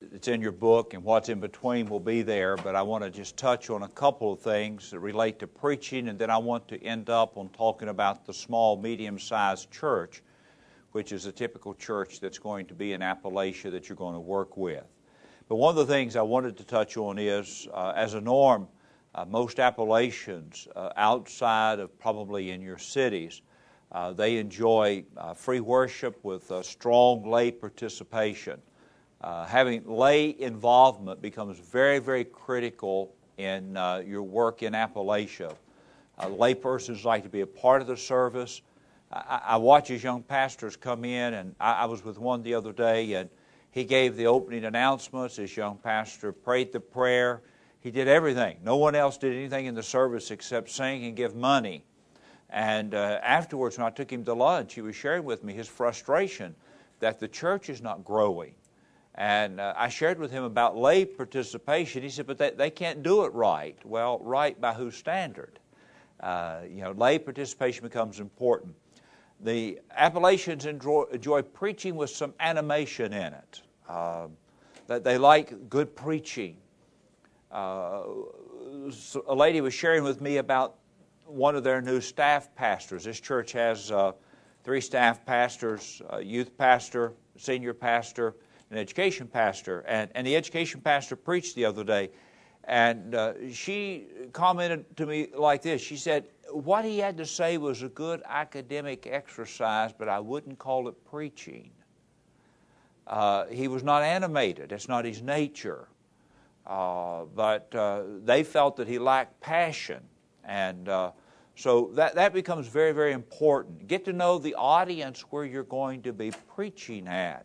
It's in your book, and what's in between will be there, but I want to just touch on a couple of things that relate to preaching, and then I want to end up on talking about the small, medium-sized church, which is a typical church that's going to be in Appalachia that you're going to work with. But one of the things I wanted to touch on is, as a norm, most Appalachians outside of probably in your cities, they enjoy free worship with strong lay participation. Having lay involvement becomes very, very critical in your work in Appalachia. Lay persons like to be a part of the service. I watch as young pastors come in, and I was with one the other day, and he gave the opening announcements. This young pastor prayed the prayer. He did everything. No one else did anything in the service except sing and give money. And afterwards, when I took him to lunch, he was sharing with me his frustration that the church is not growing. And I shared with him about lay participation. He said, but they can't do it right. Well, right by whose standard? Lay participation becomes important. The Appalachians enjoy preaching with some animation in it. They like good preaching. A lady was sharing with me about one of their new staff pastors. This church has 3 staff pastors, a youth pastor, senior pastor, an education pastor. And the education pastor preached the other day. And she commented to me like this. She said, what he had to say was a good academic exercise, but I wouldn't call it preaching. He was not animated. That's not his nature. But they felt that he lacked passion. And so that becomes very, very important. Get to know the audience where you're going to be preaching at.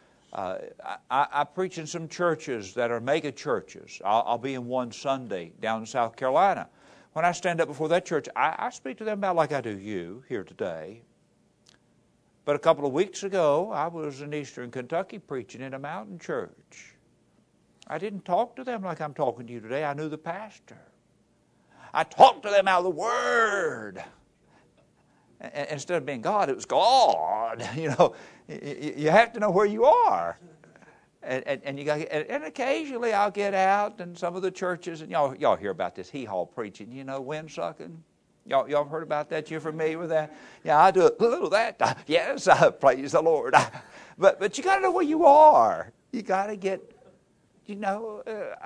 I preach in some churches that are mega churches. I'll be in one Sunday down in South Carolina. When I stand up before that church, I speak to them about like I do you here today. But a couple of weeks ago, I was in eastern Kentucky preaching in a mountain church. I didn't talk to them like I'm talking to you today. I knew the pastor. I talked to them out of the Word. And instead of being God, it was God. You have to know where you are. And you got, and occasionally I'll get out in some of the churches, and y'all hear about this hee-haw preaching, wind sucking. Y'all have heard about that? You're familiar with that? Yeah, I do a little of that. Yes, praise the Lord. But you got to know where you are. You got to get, you got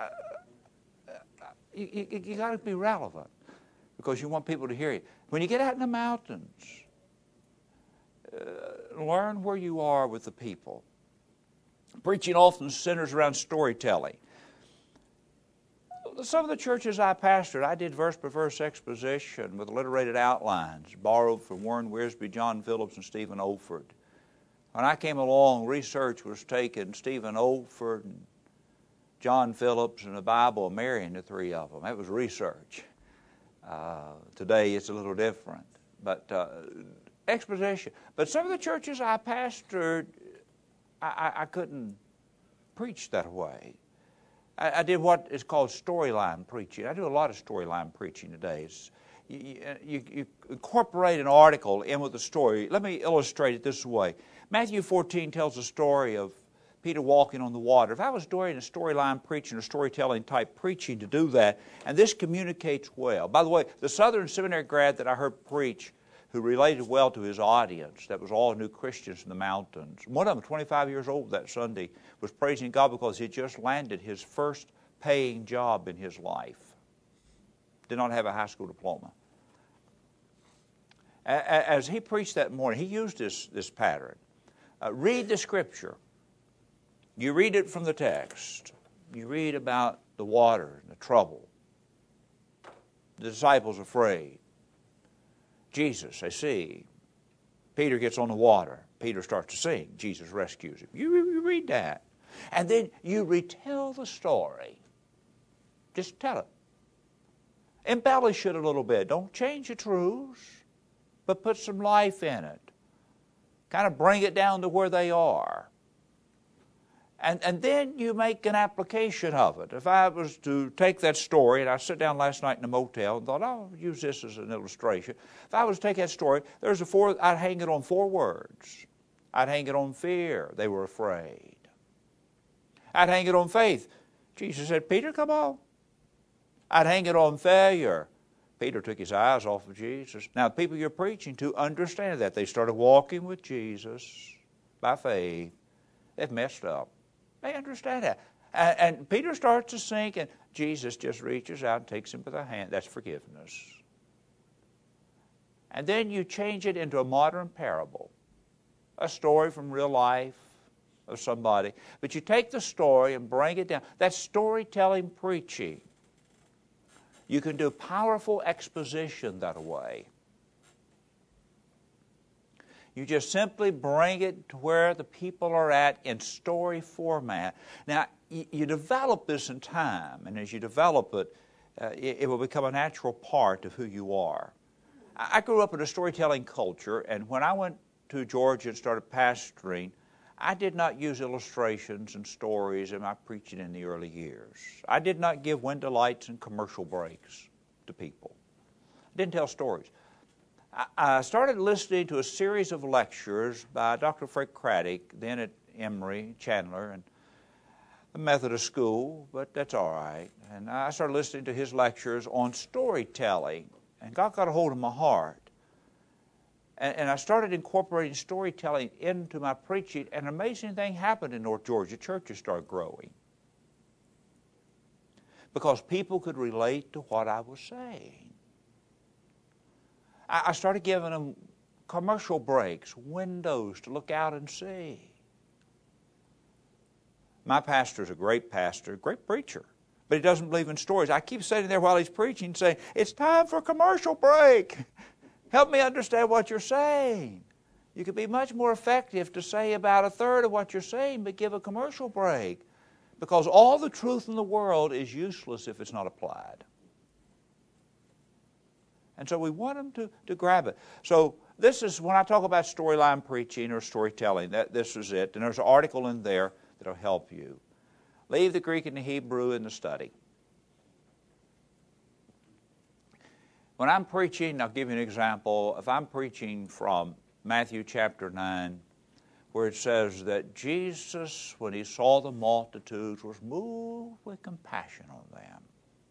to be relevant because you want people to hear you. When you get out in the mountains, learn where you are with the people. Preaching often centers around storytelling. Some of the churches I pastored, I did verse-by-verse exposition with alliterated outlines, borrowed from Warren Wiersbe, John Phillips, and Stephen Olford. When I came along, research was taken, Stephen Olford, and John Phillips, and the Bible, marrying the 3 of them. That was research. Today it's a little different. But exposition. But some of the churches I pastored, I couldn't preach that way. I did what is called storyline preaching. I do a lot of storyline preaching today. You incorporate an article in with a story. Let me illustrate it this way. Matthew 14 tells a story of Peter walking on the water. If I was doing a storyline preaching or storytelling type preaching to do that, and this communicates well. By the way, the Southern Seminary grad that I heard preach, who related well to his audience, that was all new Christians in the mountains. One of them, 25 years old that Sunday, was praising God because he just landed his first paying job in his life. Did not have a high school diploma. As he preached that morning, he used this pattern. Read the Scripture. You read it from the text. You read about the water and the trouble. The disciples afraid. Jesus, they see. Peter gets on the water. Peter starts to sing. Jesus rescues him. You read that. And then you retell the story. Just tell it. Embellish it a little bit. Don't change the truths, but put some life in it. Kind of bring it down to where they are. And then you make an application of it. If I was to take that story, and I sat down last night in a motel and thought, I'll use this as an illustration. If I was to take that story, I'd hang it on 4 words. I'd hang it on fear. They were afraid. I'd hang it on faith. Jesus said, Peter, come on. I'd hang it on failure. Peter took his eyes off of Jesus. Now, the people you're preaching to understand that. They started walking with Jesus by faith. They've messed up. They understand that. And Peter starts to sink, and Jesus just reaches out and takes him by the hand. That's forgiveness. And then you change it into a modern parable, a story from real life of somebody. But you take the story and bring it down. That's storytelling preaching. You can do powerful exposition that way. You just simply bring it to where the people are at in story format. Now, you develop this in time, and as you develop it, it will become a natural part of who you are. I grew up in a storytelling culture, and when I went to Georgia and started pastoring, I did not use illustrations and stories in my preaching in the early years. I did not give window lights and commercial breaks to people. I didn't tell stories. I started listening to a series of lectures by Dr. Fred Craddock, then at Emory, Chandler, and the Methodist School, but that's all right. And I started listening to his lectures on storytelling, and God got a hold of my heart. And I started incorporating storytelling into my preaching, and an amazing thing happened in North Georgia. Churches started growing because people could relate to what I was saying. I started giving them commercial breaks, windows to look out and see. My pastor's a great pastor, great preacher, but he doesn't believe in stories. I keep sitting there while he's preaching saying, it's time for a commercial break. Help me understand what you're saying. You could be much more effective to say about a third of what you're saying, but give a commercial break. Because all the truth in the world is useless if it's not applied. And so we want them to grab it. So this is, when I talk about storyline preaching or storytelling, this is it. And there's an article in there that will help you. Leave the Greek and the Hebrew in the study. When I'm preaching, I'll give you an example. If I'm preaching from Matthew chapter 9, where it says that Jesus, when he saw the multitudes, was moved with compassion on them.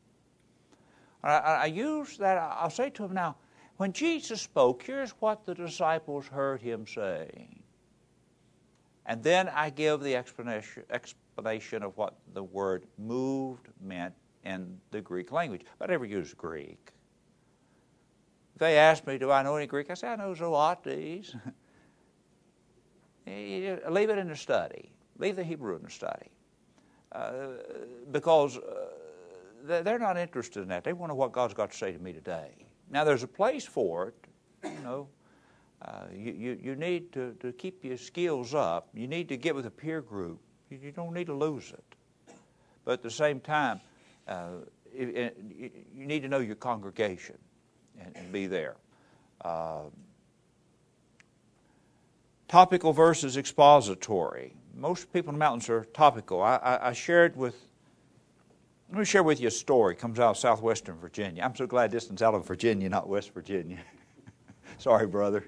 I use that, I'll say to them now, when Jesus spoke, here's what the disciples heard him say. And then I give the explanation of what the word moved meant in the Greek language. But I never use Greek. If they ask me, do I know any Greek? I say, I know zootes. Leave it in the study. Leave the Hebrew in the study. Because they're not interested in that. They want to know what God's got to say to me today. Now, there's a place for it. You know, you need to keep your skills up. You need to get with a peer group. You don't need to lose it. But at the same time, you need to know your congregation and be there. Topical versus expository. Most people in the mountains are topical. Let me share with you a story. It comes out of southwestern Virginia. I'm so glad this one's out of Virginia, not West Virginia. Sorry, brother.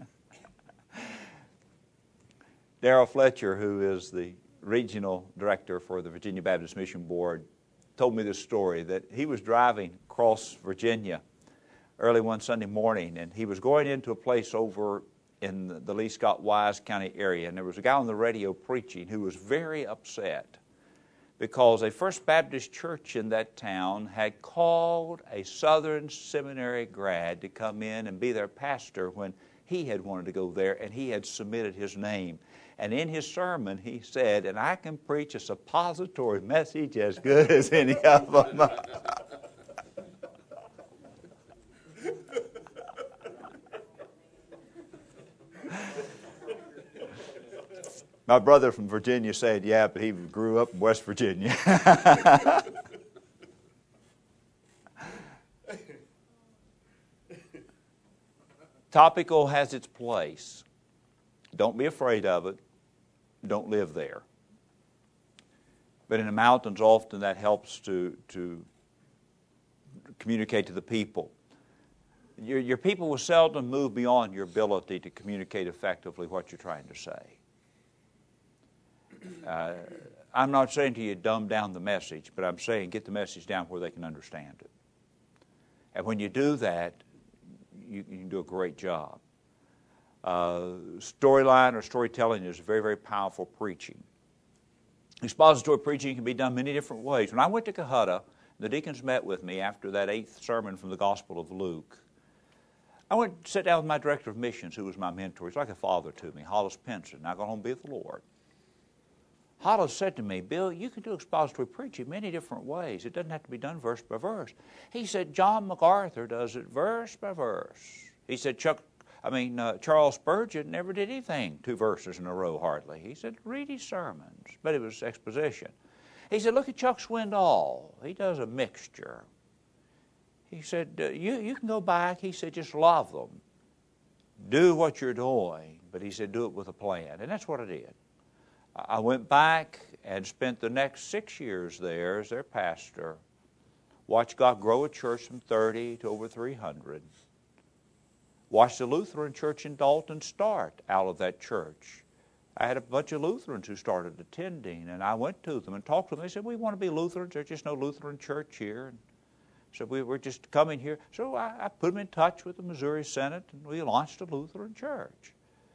Darrell Fletcher, who is the regional director for the Virginia Baptist Mission Board, told me this story that he was driving across Virginia early one Sunday morning, and he was going into a place over in the Lee Scott Wise County area, and there was a guy on the radio preaching who was very upset because a First Baptist church in that town had called a Southern Seminary grad to come in and be their pastor when he had wanted to go there, and he had submitted his name. And in his sermon, he said, and I can preach a suppository message as good as any of them. My brother from Virginia said, yeah, but he grew up in West Virginia. Topical has its place. Don't be afraid of it. Don't live there. But in the mountains, often that helps to communicate to the people. Your people will seldom move beyond your ability to communicate effectively what you're trying to say. I'm not saying to you dumb down the message, but I'm saying get the message down where they can understand it. And when you do that, you can do a great job. Storyline or storytelling is very, very powerful preaching. Expository preaching can be done many different ways. When I went to Cohutta, the deacons met with me after that 8th sermon from the Gospel of Luke. I went to sit down with my director of missions, who was my mentor. He's like a father to me, Hollis Pinson. I got home to be with the Lord. Hollis said to me, Bill, you can do expository preaching many different ways. It doesn't have to be done verse by verse. He said, John MacArthur does it verse by verse. He said, Charles Spurgeon never did anything 2 verses in a row hardly. He said, read his sermons, but it was exposition. He said, look at Chuck Swindoll. He does a mixture. He said, you can go back. He said, just love them. Do what you're doing. But he said, do it with a plan. And that's what I did. I went back and spent the next 6 years there as their pastor. Watched God grow a church from 30 to over 300. Watched the Lutheran church in Dalton start out of that church. I had a bunch of Lutherans who started attending, and I went to them and talked to them. They said, we want to be Lutherans. There's just no Lutheran church here. And so we were just coming here. So I put them in touch with the Missouri Senate, and we launched a Lutheran church.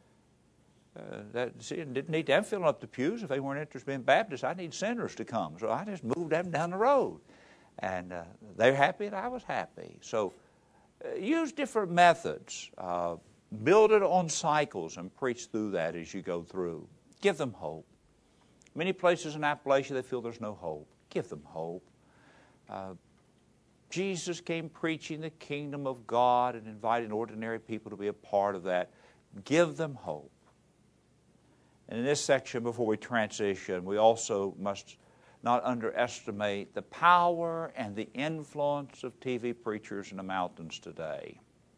Didn't need them filling up the pews. If they weren't interested in being Baptists, I need sinners to come. So I just moved them down the road. And they're happy and I was happy. So use different methods. Build it on cycles and preach through that as you go through. Give them hope. Many places in Appalachia, they feel there's no hope. Give them hope. Jesus came preaching the kingdom of God and inviting ordinary people to be a part of that. Give them hope. And in this section, before we transition, we also must not underestimate the power and the influence of TV preachers in the mountains today.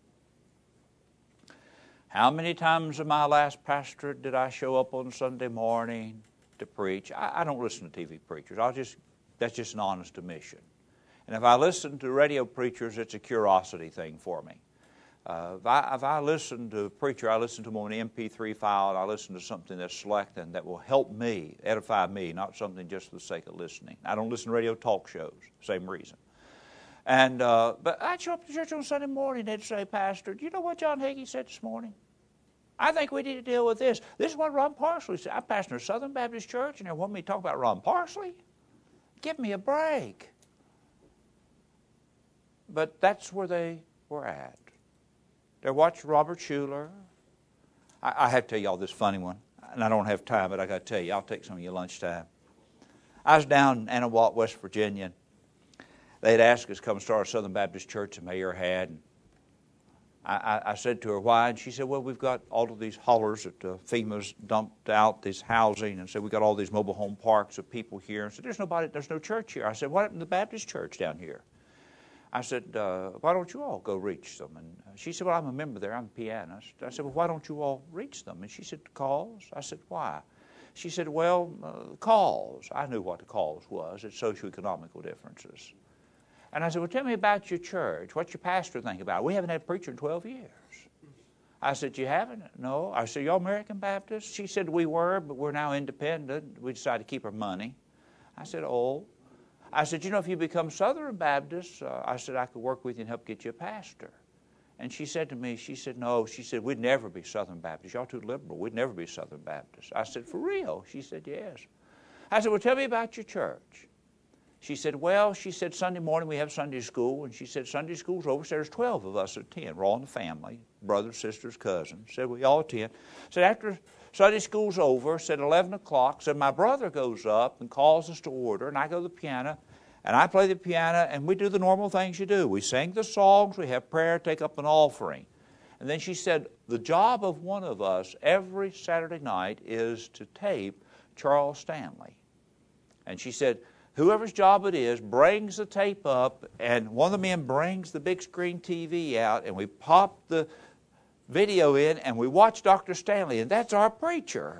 How many times in my last pastorate did I show up on Sunday morning to preach? I don't listen to TV preachers. That's just an honest admission. And if I listen to radio preachers, it's a curiosity thing for me. If I listen to a preacher, I listen to them on an MP3 file, and I listen to something that's selected that will help me, edify me, not something just for the sake of listening. I don't listen to radio talk shows, same reason. And but I'd show up to church on Sunday morning, they'd say, Pastor, do you know what John Hagee said this morning? I think we need to deal with this. This is what Ron Parsley said. I pastor a Southern Baptist church, and they want me to talk about Ron Parsley? Give me a break. But that's where they were at. They watched Robert Schuller. I have to tell y'all this funny one, and I don't have time, but I got to tell you, I'll take some of your lunchtime. I was down in Anahuac, West Virginia. They had asked us to come start a Southern Baptist church, the mayor had. And I said to her, why? And she said, well, we've got all of these haulers that FEMA's dumped out this housing, and said we've got all these mobile home parks of people here. And said, there's no church here. I said, what happened to the Baptist church down here? I said, why don't you all go reach them? And she said, well, I'm a member there. I'm a pianist. I said, well, why don't you all reach them? And she said, cause? I said, why? She said, well, cause. I knew what the cause was. It's socioeconomical differences. And I said, well, tell me about your church. What's your pastor think about it? We haven't had a preacher in 12 years. I said, you haven't? No. I said, y'all American Baptists? She said, we were, but we're now independent. We decided to keep our money. I said, oh. I said, you know, if you become Southern Baptist, I said, I could work with you and help get you a pastor. And she said to me, she said, no. She said, we'd never be Southern Baptists. Y'all too liberal. We'd never be Southern Baptists. I said, for real? She said, yes. I said, well, tell me about your church. She said, well, Sunday morning we have Sunday school. And she said, Sunday school's over. So there's 12 of us that attend. We're all in the family, brothers, sisters, cousins. Said, we all attend. Said, after Sunday school's over, said 11 o'clock, said my brother goes up and calls us to order, and I go to the piano, and I play the piano, and we do the normal things you do. We sing the songs, we have prayer, take up an offering. And then she said, the job of one of us every Saturday night is to tape Charles Stanley. And she said, whoever's job it is brings the tape up, and one of the men brings the big screen TV out, and we pop the video in, and we watch Dr. Stanley, and that's our preacher.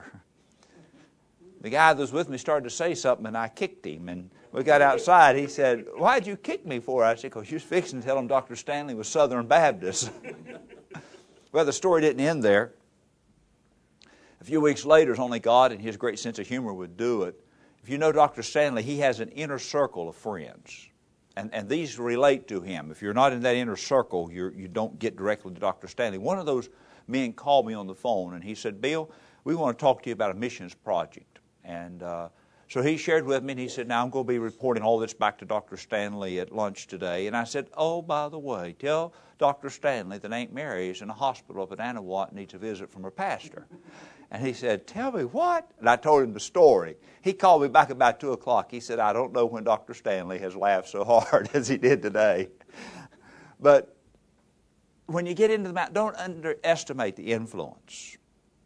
The guy that was with me started to say something, and I kicked him, and we got outside. He said, why'd you kick me for? I said, because you was fixing to tell him Dr. Stanley was Southern Baptist. Well, the story didn't end there. A few weeks later, as only God and His great sense of humor would do it, If you know Dr. Stanley, he has an inner circle of friends. And these relate to him. If you're not in that inner circle, you don't get directly to Dr. Stanley. One of those men called me on the phone, and he said, Bill, we want to talk to you about a missions project. And so he shared with me, and he said, now I'm going to be reporting all this back to Dr. Stanley at lunch today. And I said, oh, by the way, tell Dr. Stanley that Aunt Mary is in a hospital up at Anahuac and needs a visit from her pastor. And he said, tell me what? And I told him the story. He called me back about 2 o'clock. He said, I don't know when Dr. Stanley has laughed so hard as he did today. But when you get into the mountain, don't underestimate the influence.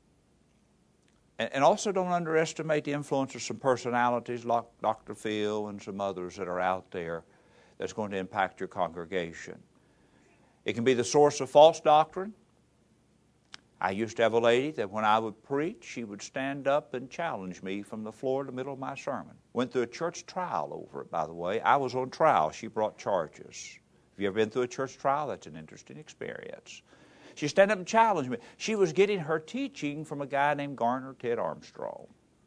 And also don't underestimate the influence of some personalities like Dr. Phil and some others that are out there that's going to impact your congregation. It can be the source of false doctrine. I used to have a lady that when I would preach, she would stand up and challenge me from the floor in the middle of my sermon. Went through a church trial over it, by the way. I was on trial. She brought charges. Have you ever been through a church trial? That's an interesting experience. She stand up and challenge me. She was getting her teaching from a guy named Garner Ted Armstrong.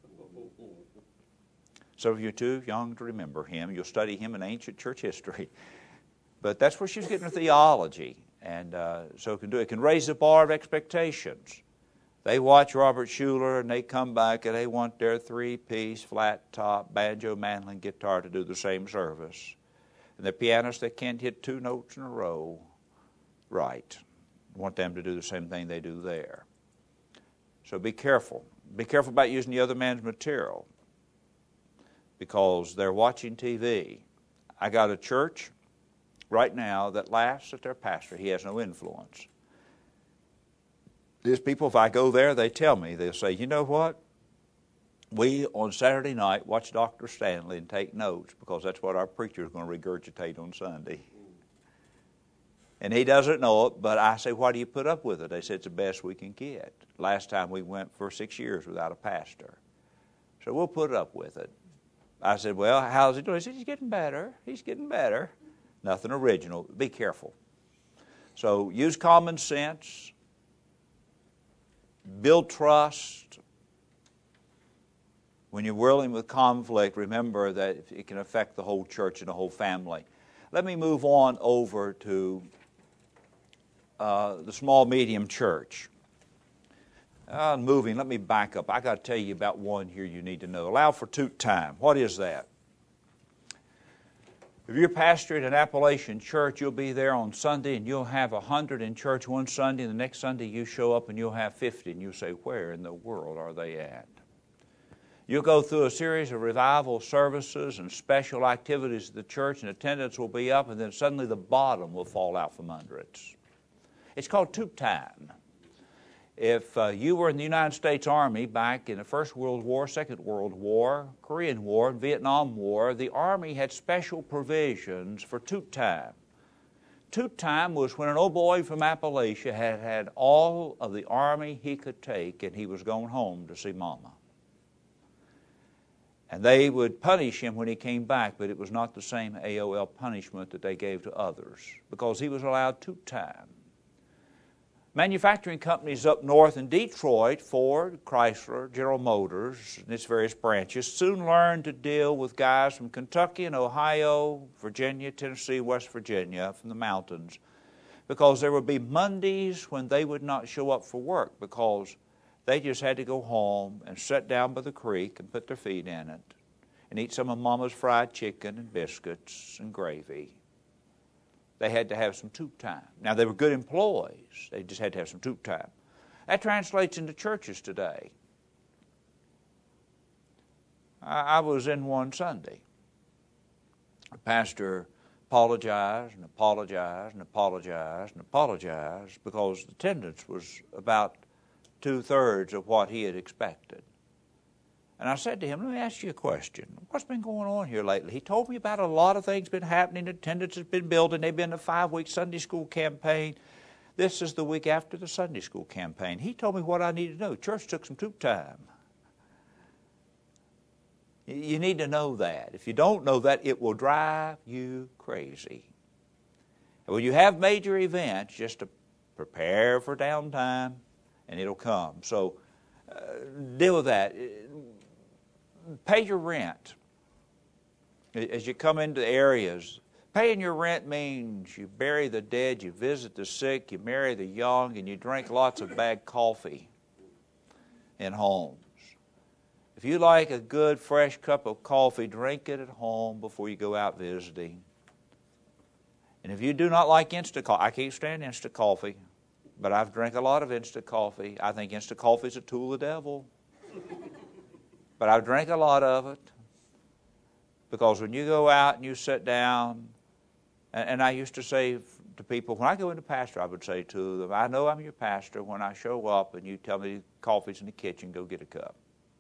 Some of you are too young to remember him. You'll study him in ancient church history. But that's where she was getting her theology. And so it can raise the bar of expectations. They watch Robert Schuller and they come back and they want their 3-piece, flat-top, banjo mandolin guitar to do the same service. And the pianist that can't hit 2 notes in a row right. Want them to do the same thing they do there. So be careful. Be careful about using the other man's material because they're watching TV. I got a church right now that laughs at their pastor. He has no influence. These people, if I go there, they tell me, they'll say, you know what? We, on Saturday night, watch Dr. Stanley and take notes because that's what our preacher is going to regurgitate on Sunday. And he doesn't know it, but I say, why do you put up with it? They said, it's the best we can get. Last time we went for 6 years without a pastor. So we'll put up with it. I said, well, how's he doing? He said, he's getting better. He's getting better. Nothing original. Be careful. So use common sense. Build trust. When you're whirling with conflict, remember that it can affect the whole church and the whole family. Let me move on over to the small, medium church. Let me back up. I got to tell you about one here you need to know. Allow for toot time. What is that? If you're pastoring an Appalachian church, you'll be there on Sunday and you'll have 100 in church one Sunday, and the next Sunday you show up and you'll have 50, and you'll say, where in the world are they at? You'll go through a series of revival services and special activities at the church, and attendance will be up, and then suddenly the bottom will fall out from under it. It's called toot time. If you were in the United States Army back in the First World War, Second World War, Korean War, and Vietnam War, the Army had special provisions for toot time. Toot time was when an old boy from Appalachia had had all of the Army he could take, and he was going home to see Mama. And they would punish him when he came back, but it was not the same AOL punishment that they gave to others, because he was allowed toot time. Manufacturing companies up north in Detroit, Ford, Chrysler, General Motors, and its various branches, soon learned to deal with guys from Kentucky and Ohio, Virginia, Tennessee, West Virginia, from the mountains, because there would be Mondays when they would not show up for work because they just had to go home and sit down by the creek and put their feet in it and eat some of Mama's fried chicken and biscuits and gravy. They had to have some toot time. Now, they were good employees. They just had to have some toot time. That translates into churches today. I was in one Sunday. The pastor apologized and apologized and apologized and apologized because the attendance was about 2/3 of what he had expected. And I said to him, let me ask you a question. What's been going on here lately? He told me about a lot of things been happening. Attendance has been building. They've been a 5-week Sunday school campaign. This is the week after the Sunday school campaign. He told me what I needed to know. Church took some toot time. You need to know that. If you don't know that, it will drive you crazy. And when you have major events, just to prepare for downtime, and it'll come. So deal with that. Pay your rent. As you come into areas, paying your rent means you bury the dead, you visit the sick, you marry the young, and you drink lots of bad coffee in homes. If you like a good, fresh cup of coffee, drink it at home before you go out visiting. And if you do not like instant coffee, I can't stand instant coffee, but I've drank a lot of instant coffee. I think instant coffee is a tool of the devil. But I've drank a lot of it. Because when you go out and you sit down, and I used to say to people, when I go into pastor, I would say to them, I know I'm your pastor when I show up and you tell me coffee's in the kitchen, go get a cup.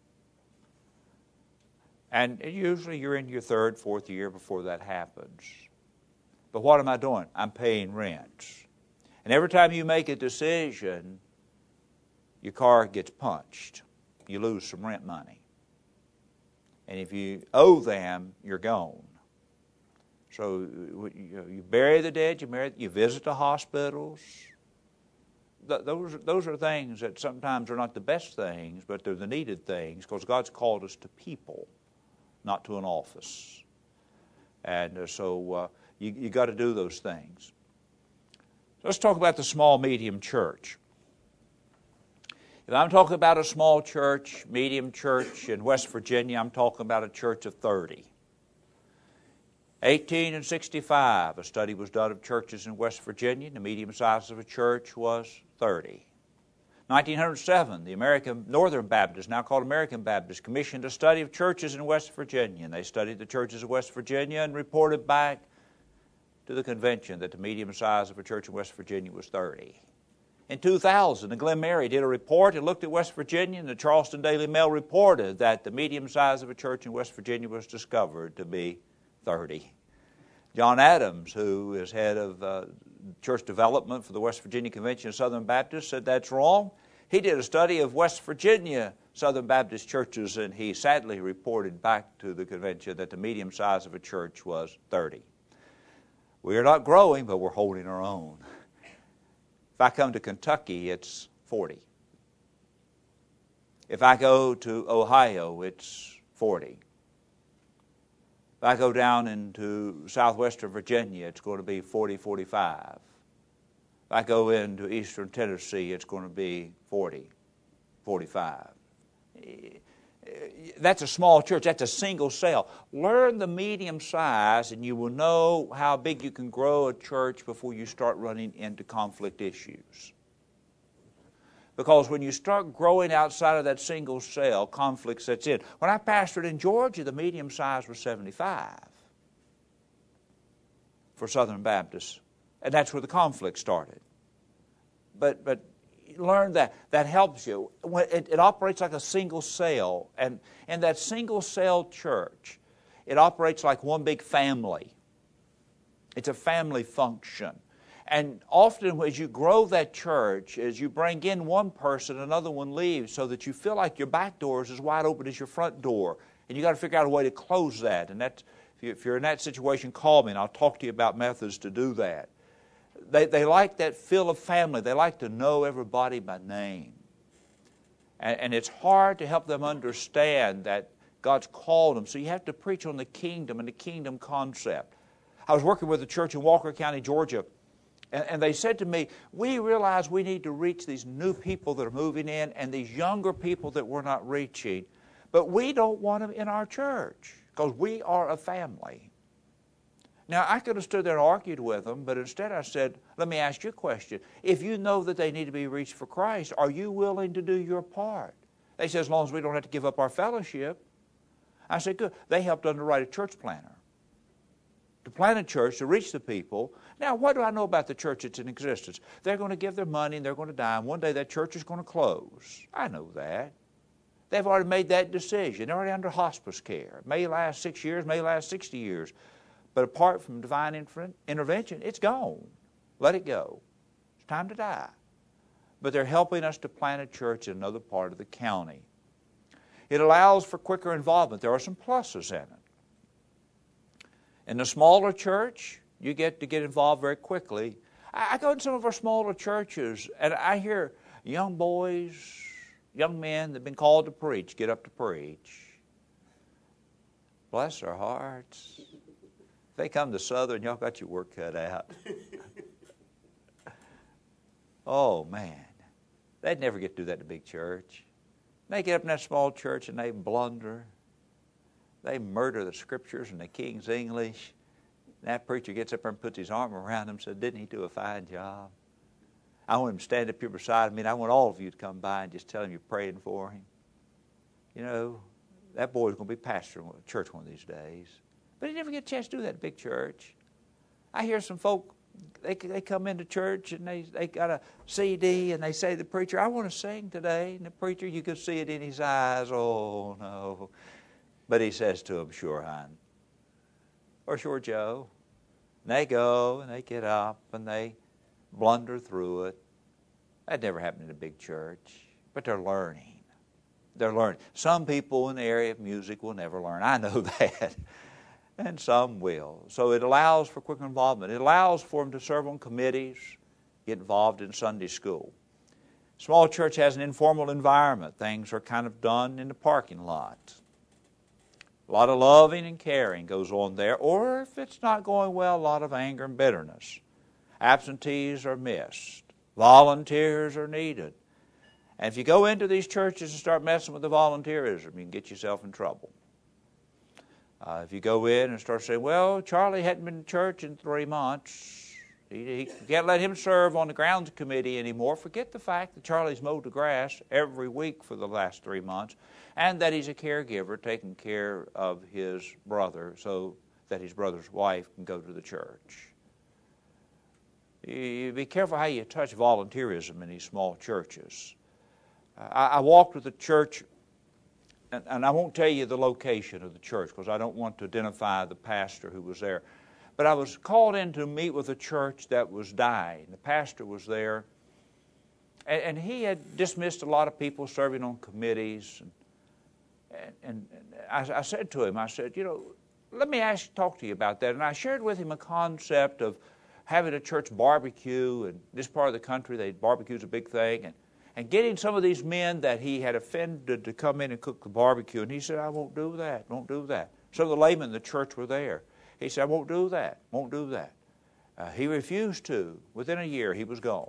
And usually you're in your third, fourth year before that happens. But what am I doing? I'm paying rent. And every time you make a decision, your car gets punched. You lose some rent money. And if you owe them, you're gone. So you bury the dead, you visit the hospitals. Those are things that sometimes are not the best things, but they're the needed things because God's called us to people, not to an office. And so you got to do those things. Let's talk about the small, medium church. If I'm talking about a small church, medium church in West Virginia, I'm talking about a church of 30. 1865, a study was done of churches in West Virginia. The medium size of a church was 30. 1907, the American Northern Baptist, now called American Baptist, commissioned a study of churches in West Virginia. And they studied the churches of West Virginia and reported back to the convention that the medium size of a church in West Virginia was 30. In 2000, the Glen Mary did a report and looked at West Virginia, and the Charleston Daily Mail reported that the medium size of a church in West Virginia was discovered to be 30. John Adams, who is head of church development for the West Virginia Convention of Southern Baptists, said that's wrong. He did a study of West Virginia Southern Baptist churches, and he sadly reported back to the convention that the medium size of a church was 30. We are not growing, but we're holding our own. If I come to Kentucky, it's 40. If I go to Ohio, it's 40. If I go down into southwestern Virginia, it's going to be 40, 45. If I go into eastern Tennessee, it's going to be 40, 45. That's a small church. That's a single cell. Learn the medium size, and you will know how big you can grow a church before you start running into conflict issues. Because when you start growing outside of that single cell, conflict sets in. When I pastored in Georgia, the medium size was 75 for Southern Baptists. And that's where the conflict started. But learn that. That helps you. It operates like a single cell. And in that single cell church, it operates like one big family. It's a family function. And often as you grow that church, as you bring in one person, another one leaves, so that you feel like your back door is as wide open as your front door. And you've got to figure out a way to close that. And that's, if you're in that situation, call me and I'll talk to you about methods to do that. They like that feel of family. They like to know everybody by name. And it's hard to help them understand that God's called them. So you have to preach on the kingdom and the kingdom concept. I was working with a church in Walker County, Georgia, and they said to me, we realize we need to reach these new people that are moving in and these younger people that we're not reaching, but we don't want them in our church because we are a family. Now, I could have stood there and argued with them, but instead I said, let me ask you a question. If you know that they need to be reached for Christ, are you willing to do your part? They said, as long as we don't have to give up our fellowship. I said, good. They helped underwrite a church planner to plan a church to reach the people. Now, what do I know about the church that's in existence? They're going to give their money and they're going to die, and one day that church is going to close. I know that. They've already made that decision. They're already under hospice care. It may last 6 years, may last 60 years. But apart from divine intervention, it's gone. Let it go. It's time to die. But they're helping us to plant a church in another part of the county. It allows for quicker involvement. There are some pluses in it. In the smaller church, you get to get involved very quickly. I go to some of our smaller churches, and I hear young boys, young men that have been called to preach, get up to preach. Bless their hearts. If they come to Southern, y'all got your work cut out. Oh, man. They'd never get to do that in a big church. They get up in that small church and they blunder. They murder the Scriptures and the King's English. And that preacher gets up there and puts his arm around them and says, didn't he do a fine job? I want him to stand up here beside me, and I want all of you to come by and just tell him you're praying for him. You know, that boy's going to be pastoring a church one of these days. But he never get a chance to do that in a big church. I hear some folk, they come into church and they got a CD and they say to the preacher, I want to sing today. And the preacher, you could see it in his eyes, oh no. But he says to them, sure, hon. Or sure, Joe. And they go and they get up and they blunder through it. That never happened in a big church. But they're learning. They're learning. Some people in the area of music will never learn. I know that. And some will. So it allows for quick involvement. It allows for them to serve on committees, get involved in Sunday school. Small church has an informal environment. Things are kind of done in the parking lot. A lot of loving and caring goes on there. Or if it's not going well, a lot of anger and bitterness. Absentees are missed. Volunteers are needed. And if you go into these churches and start messing with the volunteerism, you can get yourself in trouble. If you go in and start saying, well, Charlie hadn't been to church in 3 months. He can't let him serve on the grounds committee anymore. Forget the fact that Charlie's mowed the grass every week for the last 3 months and that he's a caregiver taking care of his brother so that his brother's wife can go to the church. You be careful how you touch volunteerism in these small churches. I walked with a church, and I won't tell you the location of the church because I don't want to identify the pastor who was there. But I was called in to meet with a church that was dying. The pastor was there, and he had dismissed a lot of people serving on committees. And I said to him, I said, you know, let me talk to you about that. And I shared with him a concept of having a church barbecue. In this part of the country, barbecue's a big thing. And getting some of these men that he had offended to come in and cook the barbecue. And he said, I won't do that, won't do that. Some of the laymen in the church were there. He said, I won't do that, won't do that. He refused to. Within a year, he was gone.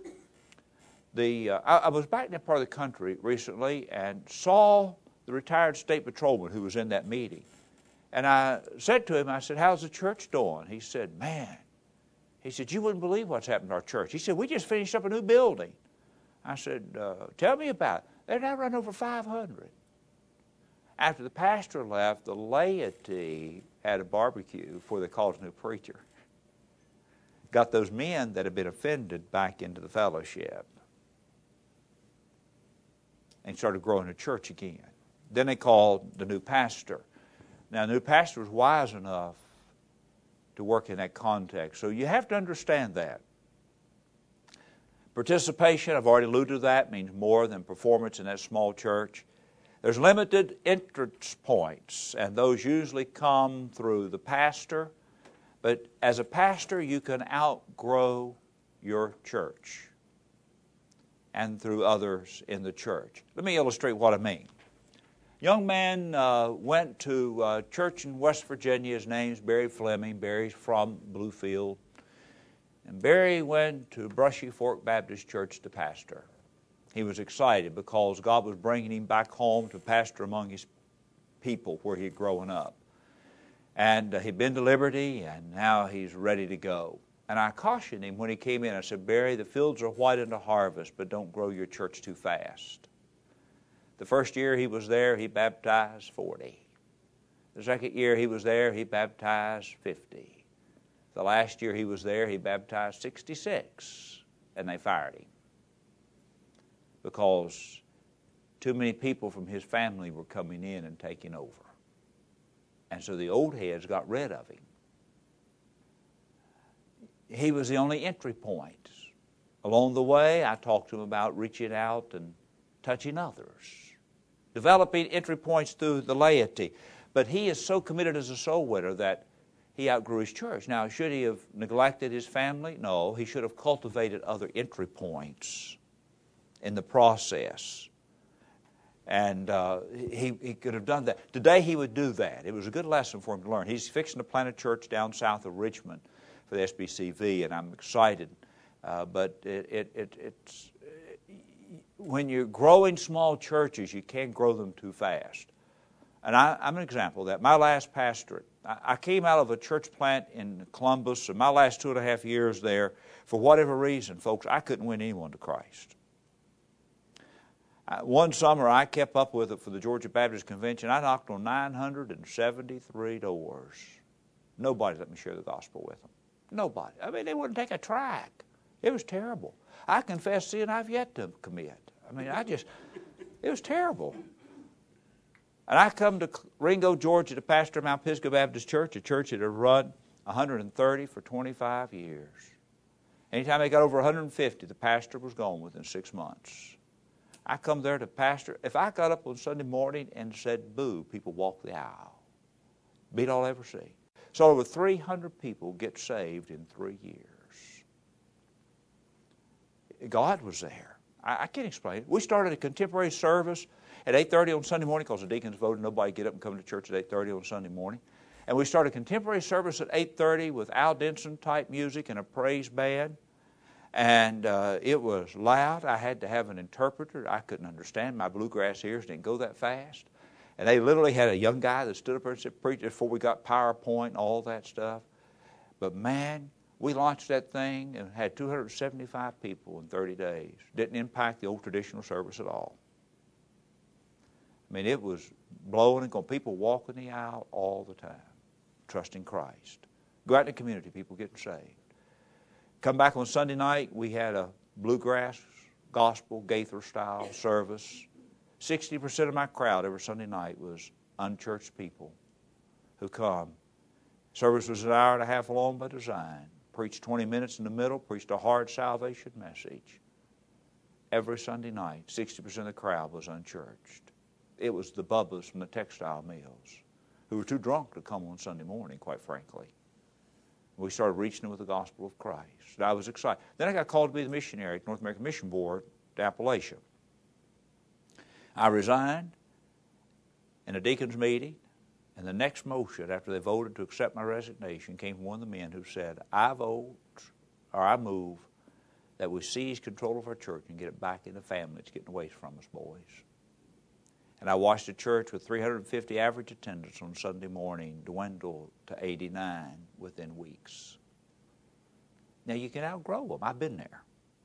I was back in that part of the country recently and saw the retired state patrolman who was in that meeting. And I said to him, I said, how's the church doing? He said, man. He said, you wouldn't believe what's happened to our church. He said, we just finished up a new building. I said, tell me about it. They're now running over 500. After the pastor left, the laity had a barbecue before they called a new preacher. Got those men that had been offended back into the fellowship. And started growing a church again. Then they called the new pastor. Now, the new pastor was wise enough to work in that context. So you have to understand that. Participation, I've already alluded to that, means more than performance in that small church. There's limited entrance points, and those usually come through the pastor. But as a pastor, you can outgrow your church and through others in the church. Let me illustrate what I mean. Young man went to a church in West Virginia. His name's Barry Fleming. Barry's from Bluefield. And Barry went to Brushy Fork Baptist Church to pastor. He was excited because God was bringing him back home to pastor among his people where he'd grown up. And he'd been to Liberty, and now he's ready to go. And I cautioned him when he came in. I said, Barry, the fields are white unto harvest, but don't grow your church too fast. The first year he was there, he baptized 40. The second year he was there, he baptized 50. The last year he was there, he baptized 66, and they fired him because too many people from his family were coming in and taking over. And so the old heads got rid of him. He was the only entry point. Along the way, I talked to him about reaching out and touching others, developing entry points through the laity. But he is so committed as a soul winner that he outgrew his church. Now, should he have neglected his family? No, he should have cultivated other entry points in the process. And he could have done that. Today he would do that. It was a good lesson for him to learn. He's fixing to plant a church down south of Richmond for the SBCV, and I'm excited. But it's when you're growing small churches, you can't grow them too fast. And I'm an example of that. My last pastorate, I came out of a church plant in Columbus, and my last 2.5 years there, for whatever reason, folks, I couldn't win anyone to Christ. One summer, I kept up with it for the Georgia Baptist Convention. I knocked on 973 doors. Nobody let me share the gospel with them. Nobody. I mean, they wouldn't take a tract. It was terrible. I confess sin I've yet to commit. I mean, it was terrible. And I come to Ringo, Georgia to pastor Mount Pisgah Baptist Church, a church that had run 130 for 25 years. Anytime they got over 150, the pastor was gone within 6 months. I come there to pastor. If I got up on Sunday morning and said boo, people walk the aisle. Beat all I ever see. So over 300 people get saved in 3 years. God was there. I can't explain it. We started a contemporary service at 8:30 on Sunday morning because the deacons voted nobody get up and come to church at 8:30 on Sunday morning. And we started a contemporary service at 8:30 with Al Denson type music and a praise band. And it was loud. I had to have an interpreter. I couldn't understand. My bluegrass ears didn't go that fast. And they literally had a young guy that stood up there and said, preach before we got PowerPoint and all that stuff. But man, we launched that thing and had 275 people in 30 days. Didn't impact the old traditional service at all. I mean, it was blowing and going. People walking the aisle all the time, trusting Christ. Go out in the community, people getting saved. Come back on Sunday night, we had a bluegrass, gospel, Gaither-style service. 60% of my crowd every Sunday night was unchurched people who come. Service was an hour and a half long by design. Preached 20 minutes in the middle, preached a hard salvation message. Every Sunday night, 60% of the crowd was unchurched. It was the Bubbas from the textile mills who were too drunk to come on Sunday morning, quite frankly. We started reaching them with the gospel of Christ. And I was excited. Then I got called to be the missionary at North American Mission Board to Appalachia. I resigned in a deacon's meeting, and the next motion after they voted to accept my resignation came from one of the men who said, I move that we seize control of our church and get it back in the family. It's getting away from us, boys. And I watched a church with 350 average attendance on Sunday morning dwindle to 89 within weeks. Now, you can outgrow them. I've been there.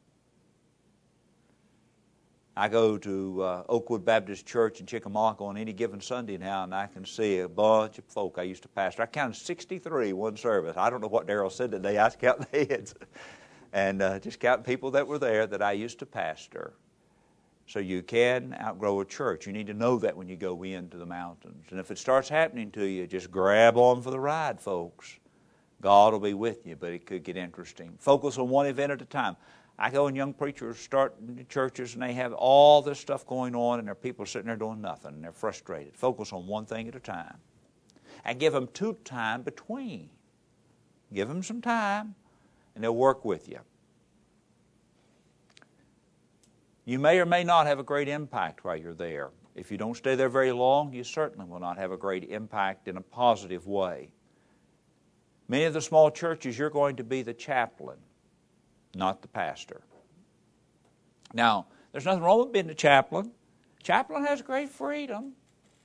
I go to Oakwood Baptist Church in Chickamauga on any given Sunday now, and I can see a bunch of folk I used to pastor. I counted 63 one service. I don't know what Darrell said today. I was counting the heads. And just counting people that were there that I used to pastor. So you can outgrow a church. You need to know that when you go into the mountains. And if it starts happening to you, just grab on for the ride, folks. God will be with you, but it could get interesting. Focus on one event at a time. I go and young preachers start in churches, and they have all this stuff going on, and there are people sitting there doing nothing, and they're frustrated. Focus on one thing at a time. And give them time between. Give them some time, and they'll work with you. You may or may not have a great impact while you're there. If you don't stay there very long, you certainly will not have a great impact in a positive way. Many of the small churches, you're going to be the chaplain, not the pastor. Now, there's nothing wrong with being the chaplain. Chaplain has great freedom.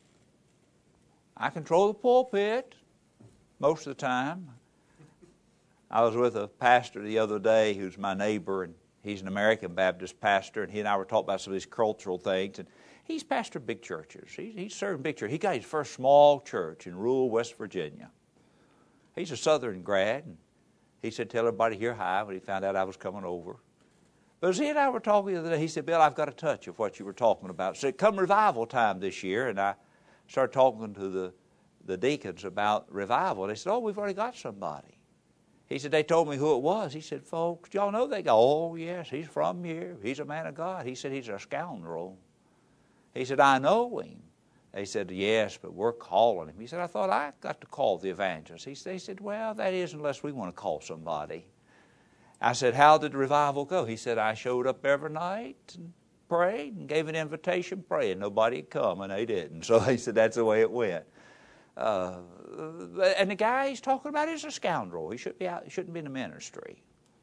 I control the pulpit most of the time. I was with a pastor the other day who's my neighbor, and he's an American Baptist pastor, and he and I were talking about some of these cultural things. And he's pastored big churches. He's served big churches. He got his first small church in rural West Virginia. He's a Southern grad, and he said, tell everybody here hi when he found out I was coming over. But as he and I were talking the other day, he said, Bill, I've got a touch of what you were talking about. So come revival time this year, and I started talking to the deacons about revival. And they said, oh, we've already got somebody. He said, they told me who it was. He said, folks, y'all know they go, oh, yes, he's from here. He's a man of God. He said, he's a scoundrel. He said, I know him. They said, yes, but we're calling him. He said, I thought I got to call the evangelist. They said, well, that is unless we want to call somebody. I said, how did the revival go? He said, I showed up every night, and prayed and gave an invitation praying. Nobody had come, and they didn't. So he said that's the way it went. And the guy he's talking about is a scoundrel. He should be out. He shouldn't be in the ministry.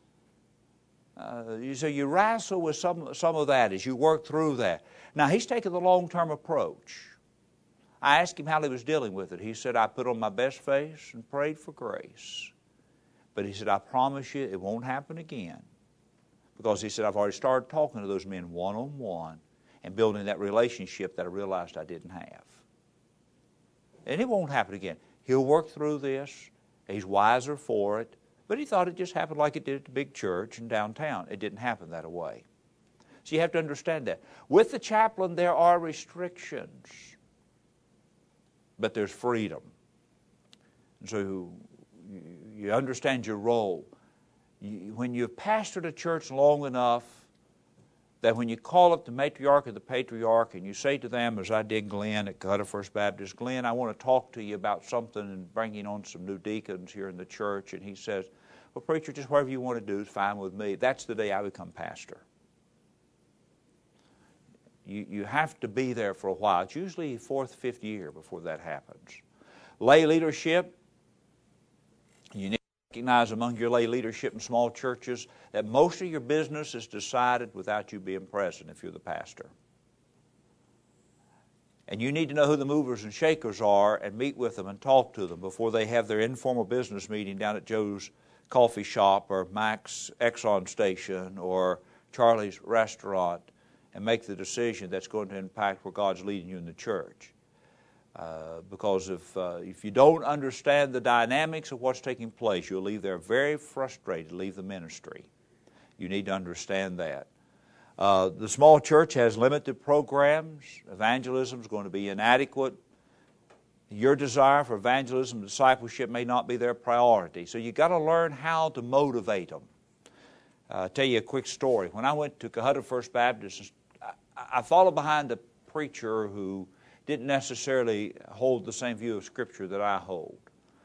So you wrestle with some of that as you work through that. Now he's taking the long-term approach. I asked him how he was dealing with it. He said, I put on my best face and prayed for grace. But he said, I promise you it won't happen again. Because he said, I've already started talking to those men one-on-one and building that relationship that I realized I didn't have. And it won't happen again. He'll work through this. He's wiser for it. But he thought it just happened like it did at the big church in downtown. It didn't happen that way. So you have to understand that. With the chaplain, there are restrictions. But there's freedom. And so you understand your role. When you've pastored a church long enough that when you call up the matriarch or the patriarch and you say to them, as I did Glenn at Cohutta First Baptist, Glenn, I want to talk to you about something and bringing on some new deacons here in the church. And he says, well, preacher, just whatever you want to do is fine with me. That's the day I become pastor. You have to be there for a while. It's usually 4th, 5th year before that happens. Lay leadership, you need to recognize among your lay leadership in small churches that most of your business is decided without you being present if you're the pastor. And you need to know who the movers and shakers are and meet with them and talk to them before they have their informal business meeting down at Joe's coffee shop or Mac's Exxon station or Charlie's restaurant and make the decision that's going to impact where God's leading you in the church. Because if you don't understand the dynamics of what's taking place, you'll leave there very frustrated to leave the ministry. You need to understand that. The small church has limited programs. Evangelism is going to be inadequate. Your desire for evangelism and discipleship may not be their priority. So you've got to learn how to motivate them. I'll tell you a quick story. When I went to Cohutta First Baptist, I followed behind a preacher who didn't necessarily hold the same view of Scripture that I hold.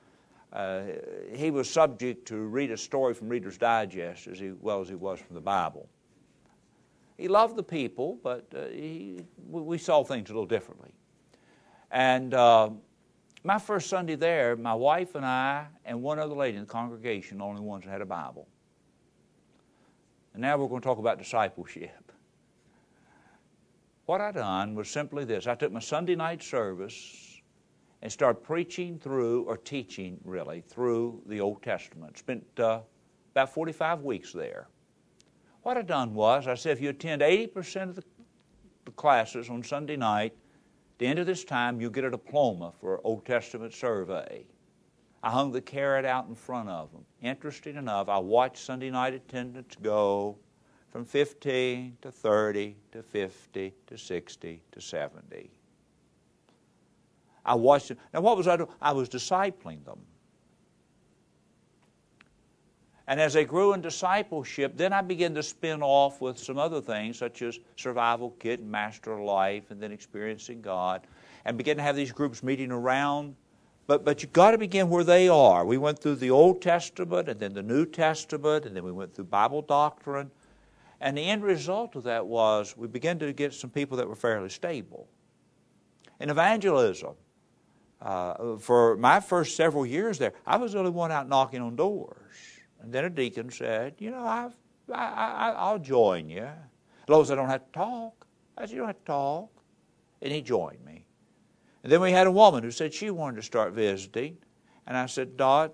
He was subject to read a story from Reader's Digest as well as he was from the Bible. He loved the people, but we saw things a little differently. And my first Sunday there, my wife and I and one other lady in the congregation, the only ones that had a Bible. And now we're going to talk about discipleship. What I done was simply this. I took my Sunday night service and started preaching through, or teaching really, through the Old Testament. Spent about 45 weeks there. What I done was, I said if you attend 80% of the classes on Sunday night, at the end of this time you'll get a diploma for Old Testament survey. I hung the carrot out in front of them. Interesting enough, I watched Sunday night attendance go from 15 to 30 to 50 to 60 to 70. I watched them. Now what was I doing? I was discipling them. And as they grew in discipleship, then I began to spin off with some other things such as Survival Kit and Master of Life and then Experiencing God, and began to have these groups meeting around. But you've got to begin where they are. We went through the Old Testament and then the New Testament and then we went through Bible doctrine. And the end result of that was we began to get some people that were fairly stable. In evangelism, for my first several years there, I was the only one out knocking on doors. And then a deacon said, you know, I'll join you. As long as I don't have to talk. I said, you don't have to talk. And he joined me. And then we had a woman who said she wanted to start visiting. And I said, Dot,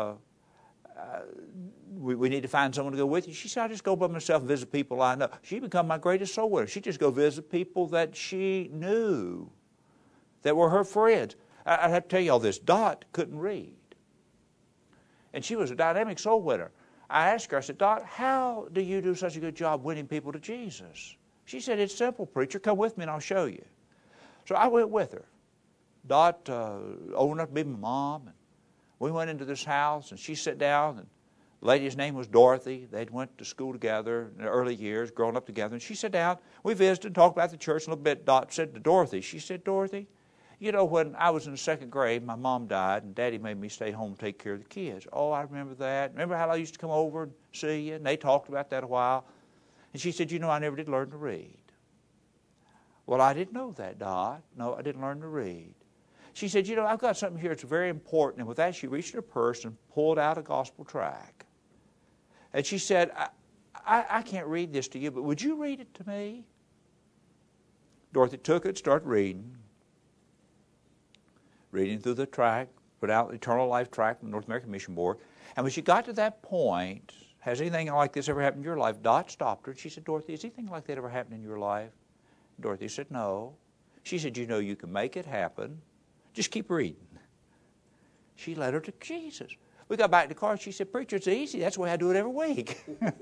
we need to find someone to go with you. She said, I'll just go by myself and visit people I know. She became my greatest soul winner. She'd just go visit people that she knew that were her friends. I have to tell you all this. Dot couldn't read. And she was a dynamic soul winner. I asked her, I said, Dot, how do you do such a good job winning people to Jesus? She said, it's simple, preacher. Come with me and I'll show you. So I went with her. Dot, old enough to be my mom. And we went into this house and she sat down, and the lady's name was Dorothy. They'd went to school together in the early years, growing up together. And she sat down. We visited and talked about the church a little bit. Dot said to Dorothy, she said, Dorothy, you know, when I was in the 2nd grade, my mom died, and Daddy made me stay home and take care of the kids. Oh, I remember that. Remember how I used to come over and see you? And they talked about that a while. And she said, you know, I never did learn to read. Well, I didn't know that, Dot. No, I didn't learn to read. She said, you know, I've got something here that's very important. And with that, she reached in her purse and pulled out a gospel tract. And she said, I can't read this to you, but would you read it to me? Dorothy took it, started reading. Reading through the tract, put out the Eternal Life tract from the North American Mission Board. And when she got to that point, has anything like this ever happened in your life? Dot stopped her and she said, Dorothy, has anything like that ever happened in your life? Dorothy said, no. She said, you know, you can make it happen. Just keep reading. She led her to Jesus. We got back in the car and she said, Preacher, it's easy. That's the way I do it every week.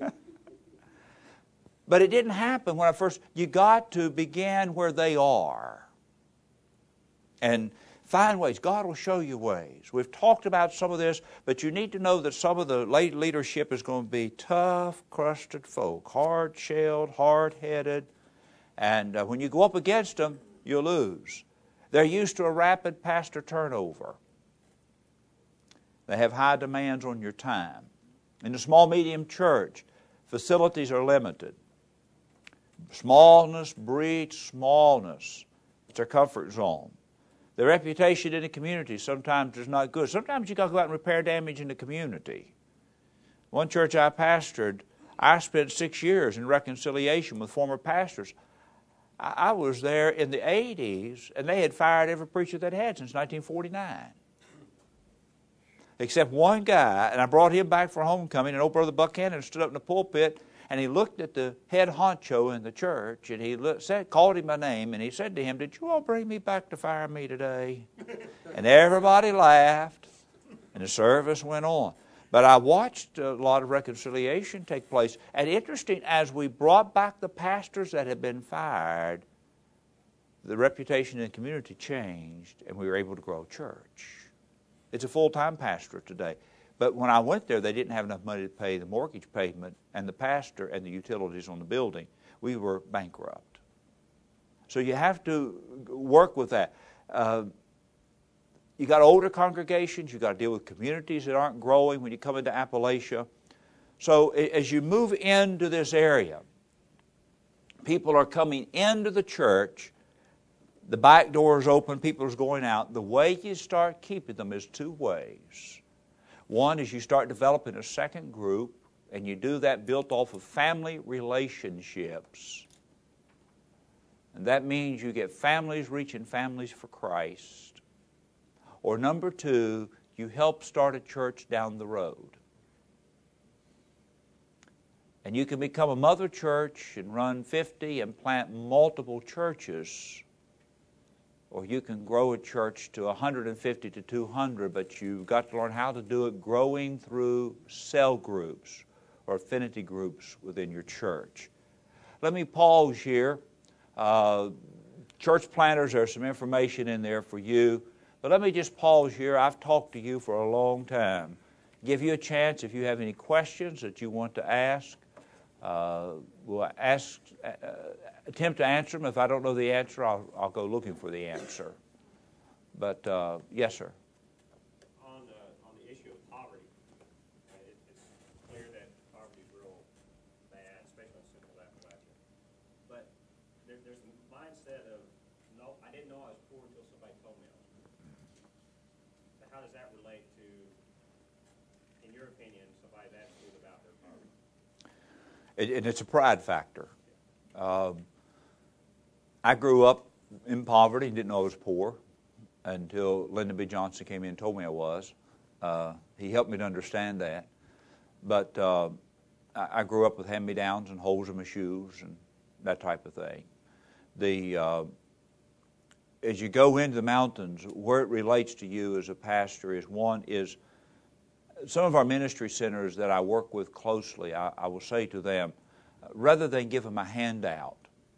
But it didn't happen when I first, you got to begin where they are. And find ways. God will show you ways. We've talked about some of this, but you need to know that some of the late leadership is going to be tough, crusted folk, hard-shelled, hard-headed, and when you go up against them, you'll lose. They're used to a rapid pastor turnover. They have high demands on your time. In the small, medium church, facilities are limited. Smallness breeds smallness. It's their comfort zone. The reputation in the community sometimes is not good. Sometimes you got to go out and repair damage in the community. One church I pastored, I spent 6 years in reconciliation with former pastors. I was there in the 80s, and they had fired every preacher they'd had since 1949. Except one guy, and I brought him back for homecoming, and old Brother Buchanan stood up in the pulpit, and he looked at the head honcho in the church, and he called him by name, and he said to him, "Did you all bring me back to fire me today?" And everybody laughed, and the service went on. But I watched a lot of reconciliation take place. And interesting, as we brought back the pastors that had been fired, the reputation in the community changed, and we were able to grow a church. It's a full-time pastor today. But when I went there, they didn't have enough money to pay the mortgage payment and the pastor and the utilities on the building. We were bankrupt. So you have to work with that. You got older congregations. You got to deal with communities that aren't growing when you come into Appalachia. So as you move into this area, people are coming into the church. The back door is open. People are going out. The way you start keeping them is two ways. One is you start developing a second group, and you do that built off of family relationships. And that means you get families reaching families for Christ. Or number two, you help start a church down the road. And you can become a mother church and run 50 and plant multiple churches. Or you can grow a church to 150 to 200, but you've got to learn how to do it growing through cell groups or affinity groups within your church. Let me pause here. Church planters, there's some information in there for you. But let me just pause here. I've talked to you for a long time. Give you a chance if you have any questions that you want to ask. We'll attempt to answer them. If I don't know the answer, I'll go looking for the answer. But yes, sir. On the issue of poverty, it's clear that poverty is real bad, especially in Central Appalachia. But there's a mindset of, no, I didn't know I was poor until somebody told me I was poor. So how does that relate to, in your opinion, somebody's attitude about their poverty? And it's a pride factor. I grew up in poverty and didn't know I was poor until Lyndon B. Johnson came in and told me I was. He helped me to understand that. But I grew up with hand-me-downs and holes in my shoes and that type of thing. As you go into the mountains, where it relates to you as a pastor is one is some of our ministry centers that I work with closely, I will say to them, rather than give them a handout,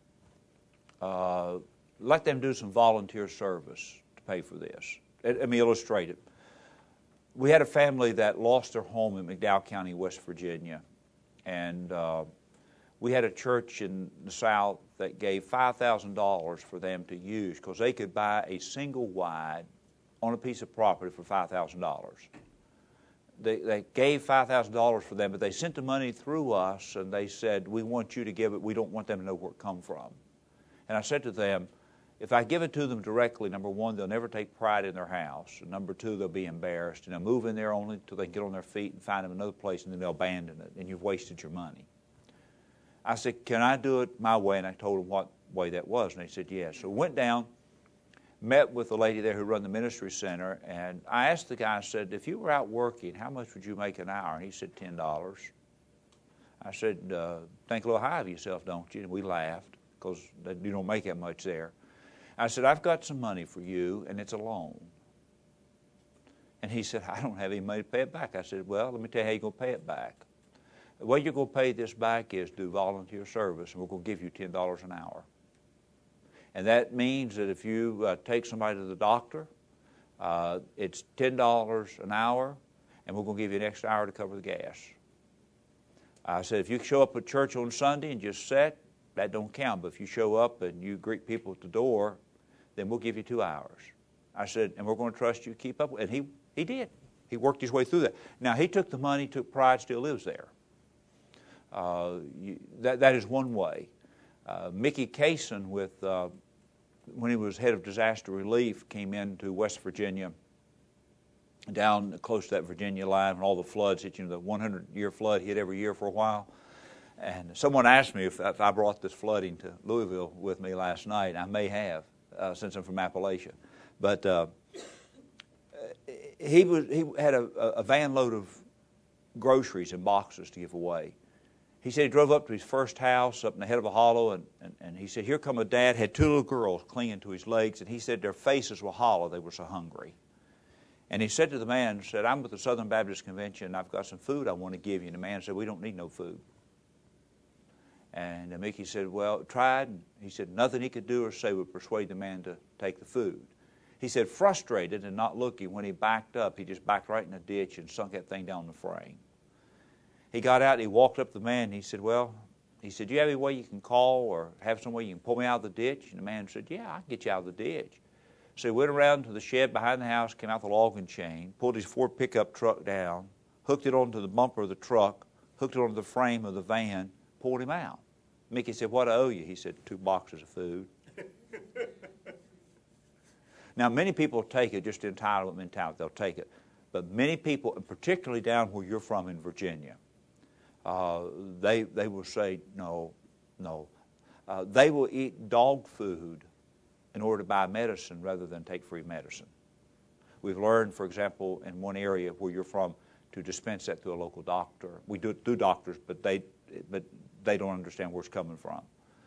let them do some volunteer service to pay for this. Let me illustrate it. We had a family that lost their home in McDowell County, West Virginia, and we had a church in the South that gave $5,000 for them to use because they could buy a single wide on a piece of property for $5,000. They gave $5,000 for them, but they sent the money through us, and they said, we want you to give it. We don't want them to know where it come from. And I said to them, if I give it to them directly, number one, they'll never take pride in their house. And number two, they'll be embarrassed. And they'll move in there only until they get on their feet and find them another place, and then they'll abandon it, and you've wasted your money. I said, can I do it my way? And I told them what way that was. And they said, yes. So we went down, met with the lady there who run the ministry center, and I asked the guy, I said, if you were out working, how much would you make an hour? And he said, $10. I said, think a little high of yourself, don't you? And we laughed, because you don't make that much there. I said, I've got some money for you, and it's a loan. And he said, I don't have any money to pay it back. I said, well, let me tell you how you're going to pay it back. The way you're going to pay this back is do volunteer service, and we're going to give you $10 an hour. And that means that if you take somebody to the doctor, it's $10 an hour, and we're going to give you an extra hour to cover the gas. I said, if you show up at church on Sunday and just sit, that don't count. But if you show up and you greet people at the door, then we'll give you 2 hours. I said, and we're going to trust you to keep up with it. And he did. He worked his way through that. Now, he took the money, took pride, still lives there. That is one way. Mickey Kaysen, when he was head of disaster relief, came into West Virginia, down close to that Virginia line, when all the floods hit, the 100-year flood hit every year for a while. And someone asked me if I brought this flooding to Louisville with me last night. I may have, since I'm from Appalachia. But he had a van load of groceries and boxes to give away. He said he drove up to his first house up in the head of a hollow, and he said, here come a dad, had 2 little girls clinging to his legs, and he said their faces were hollow, they were so hungry. And he said to the man, I'm with the Southern Baptist Convention, and I've got some food I want to give you. And the man said, we don't need no food. And Mickey said, well, tried. And he said nothing he could do or say would persuade the man to take the food. He said, frustrated and not looking, when he backed up, he just backed right in a ditch and sunk that thing down the frame. He got out and he walked up to the man and he said, do you have any way you can call or have some way you can pull me out of the ditch? And the man said, yeah, I can get you out of the ditch. So he went around to the shed behind the house, came out the logging chain, pulled his Ford pickup truck down, hooked it onto the bumper of the truck, hooked it onto the frame of the van, pulled him out. Mickey said, what do I owe you? He said, 2 boxes of food. Now, many people take it, just entitlement mentality, they'll take it. But many people, and particularly down where you're from in Virginia, they will say, no. They will eat dog food in order to buy medicine rather than take free medicine. We've learned, for example, in one area where you're from, to dispense that to a local doctor. We do it through doctors, but they don't understand where it's coming from.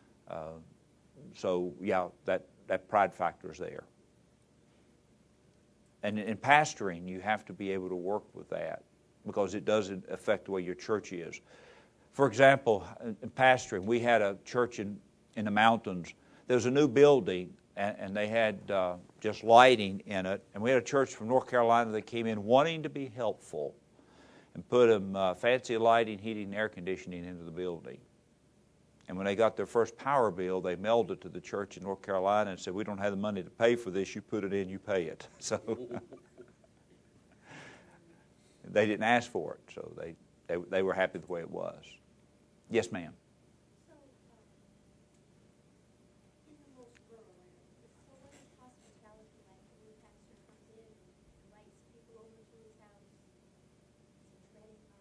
So, yeah, that pride factor is there. And in pastoring, you have to be able to work with that because it does affect the way your church is. For example, in pastoring, we had a church in the mountains. There was a new building, and they had just lighting in it. And we had a church from North Carolina that came in wanting to be helpful and put fancy lighting, heating, and air conditioning into the building. And when they got their first power bill, they mailed it to the church in North Carolina and said, we don't have the money to pay for this. You put it in, you pay it. So they didn't ask for it. So they were happy the way it was. Yes, ma'am. So, in the most rural areas, so what is hospitality like when your pastor comes in and invites people over to his house? Is it wedding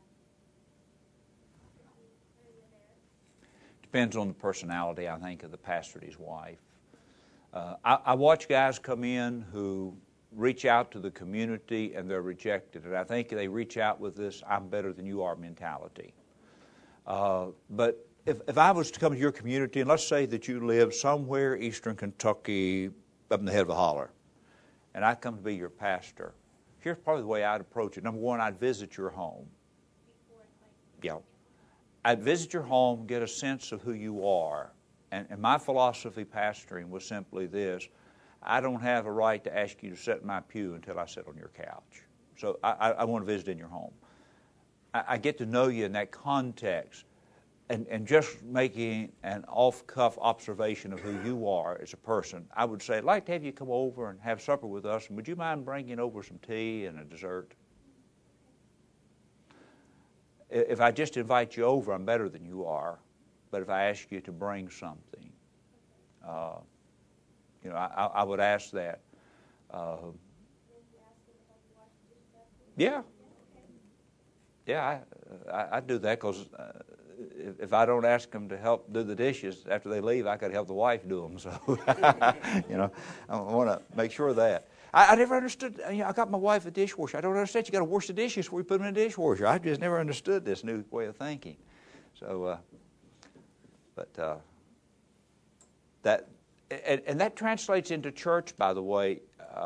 area there? Depends on the personality, I think, of the pastor and his wife. I watch guys come in who reach out to the community and they're rejected. And I think they reach out with this, I'm better than you are mentality. But if I was to come to your community, and let's say that you live somewhere eastern Kentucky, up in the head of a holler, and I come to be your pastor, here's probably the way I'd approach it. Number one, I'd visit your home. Yeah. I'd visit your home, get a sense of who you are. And my philosophy pastoring was simply this: I don't have a right to ask you to sit in my pew until I sit on your couch. So I want to visit in your home. I get to know you in that context. And just making an off-cuff observation of who you are as a person, I would say, I'd like to have you come over and have supper with us, and would you mind bringing over some tea and a dessert? If I just invite you over, I'm better than you are. But if I ask you to bring something, I would ask that. Yeah. Yeah, I do that because if I don't ask them to help do the dishes after they leave, I got to help the wife do them. So, I want to make sure of that. I never understood. I got my wife a dishwasher. I don't understand. You got to wash the dishes before you put them in the dishwasher. I just never understood this new way of thinking. So, that translates into church. By the way,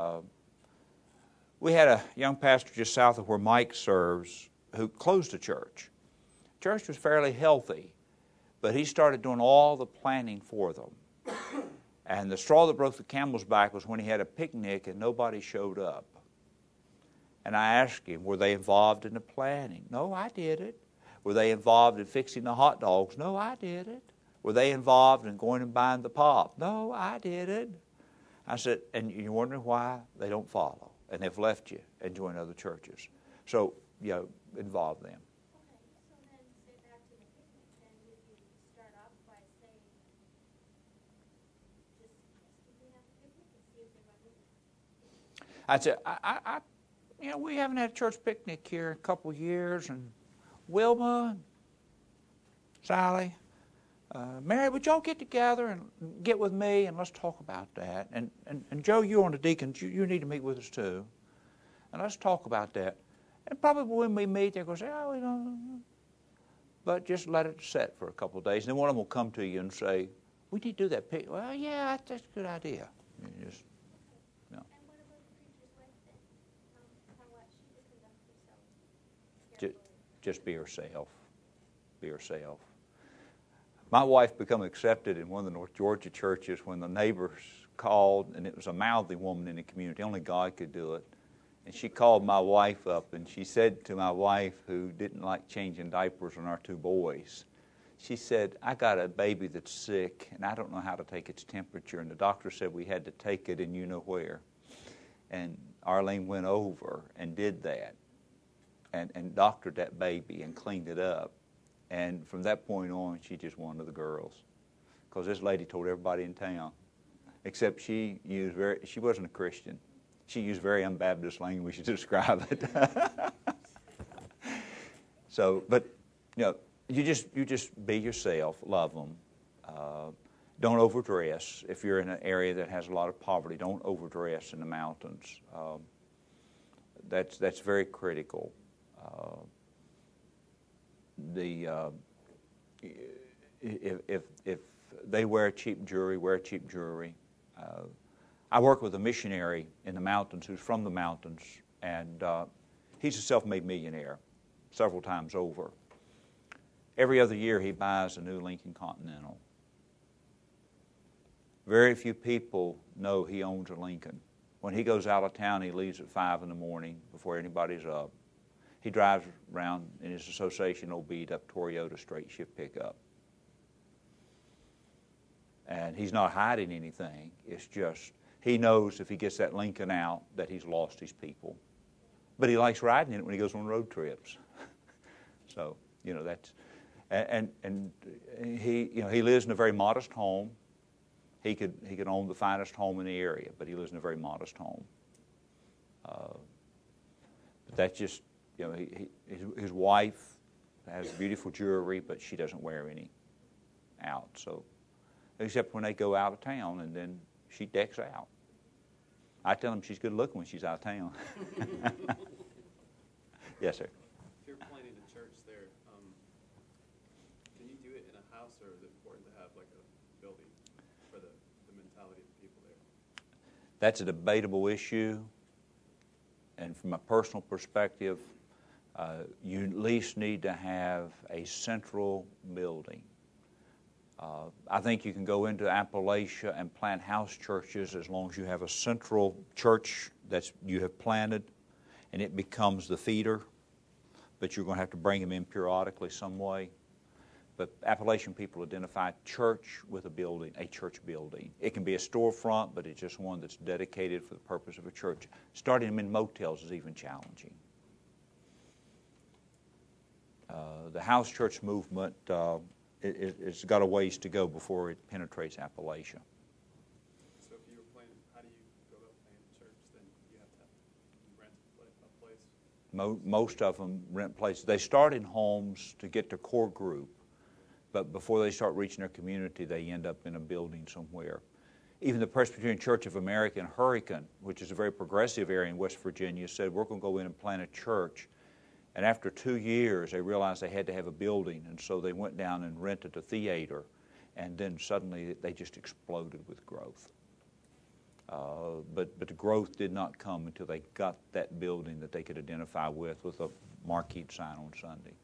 we had a young pastor just south of where Mike serves who closed a church. Church was fairly healthy, but he started doing all the planning for them. And the straw that broke the camel's back was when he had a picnic and nobody showed up. And I asked him, were they involved in the planning? No, I did it. Were they involved in fixing the hot dogs? No, I did it. Were they involved in going and buying the pop? No, I did it. I said, and you're wondering why they don't follow, and they've left you and joined other churches. So, involve them. Okay, so then say back to the picnic, then would you start off by saying, just keep me at the picnic and see if they run with it? I'd say, we haven't had a church picnic here in a couple of years, and Wilma, Sally, Mary, would y'all get together and get with me and let's talk about that? And Joe, you're on the deacons, you need to meet with us too. And let's talk about that. And probably when we meet, they're going to say, we don't. But just let it set for a couple of days. And then one of them will come to you and say, we need to do that picnic. Well, yeah, that's a good idea. You just, And what about the preacher's wife then? How she to conduct herself carefully? just be herself. Be herself. My wife became accepted in one of the North Georgia churches when the neighbors called, and it was a mouthy woman in the community. Only God could do it. And she called my wife up, and she said to my wife, who didn't like changing diapers on our two boys, she said, I got a baby that's sick, and I don't know how to take its temperature. And the doctor said we had to take it in you know where. And Arlene went over and did that and doctored that baby and cleaned it up. And from that point on, she just wanted the girls. Because this lady told everybody in town, except she wasn't a Christian. She used very unbaptist language to describe it. So, but, you just be yourself, love them. Don't overdress. If you're in an area that has a lot of poverty, don't overdress in the mountains. That's very critical. If they wear cheap jewelry, wear cheap jewelry. I work with a missionary in the mountains who's from the mountains, and he's a self-made millionaire several times over. Every other year he buys a new Lincoln Continental. Very few people know he owns a Lincoln. When he goes out of town, he leaves at 5 in the morning before anybody's up. He drives around in his association old beat-up Toyota straight shift pickup. And he's not hiding anything. It's just he knows if he gets that Lincoln out that he's lost his people. But he likes riding in it when he goes on road trips. So, that's... And he lives in a very modest home. He could own the finest home in the area, but he lives in a very modest home. But that's just... his wife has beautiful jewelry, but she doesn't wear any out. So, except when they go out of town, and then she decks out. I tell them she's good looking when she's out of town. Yes, sir. If you're planning a church there, can you do it in a house, or is it important to have like a building for the mentality of the people there? That's a debatable issue, and from a personal perspective, you at least need to have a central building. I think you can go into Appalachia and plant house churches as long as you have a central church that you have planted, and it becomes the feeder, but you're going to have to bring them in periodically some way. But Appalachian people identify church with a building, a church building. It can be a storefront, but it's just one that's dedicated for the purpose of a church. Starting them in motels is even challenging. The house church movement, it's got a ways to go before it penetrates Appalachia. Most of them rent places. They start in homes to get their core group, but before they start reaching their community, they end up in a building somewhere. Even the Presbyterian Church of America in Hurricane, which is a very progressive area in West Virginia, said, we're going to go in and plant a church. And after 2 years, they realized they had to have a building, and so they went down and rented a theater, and then suddenly they just exploded with growth. But the growth did not come until they got that building that they could identify with a marquee sign on Sunday.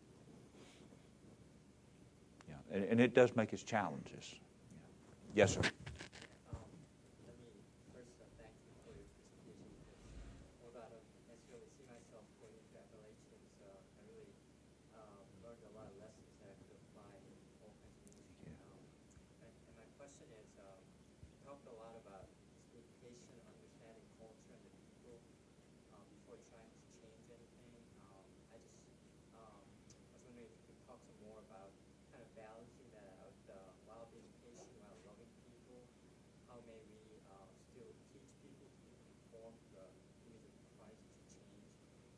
Yeah, and it does make its challenges. Yeah. Yes, sir. Let me first thank you for your presentation. Although I don't necessarily see myself going into Appalachians, I really learned a lot of lessons that I could apply in all kinds of ministry. And my question is, you talked a lot about being patient, understanding culture and the people before trying to change anything. I was wondering if you could talk some more about kind of balancing that out while being patient, while loving people. How may we still teach people to conform to the image of Christ to change?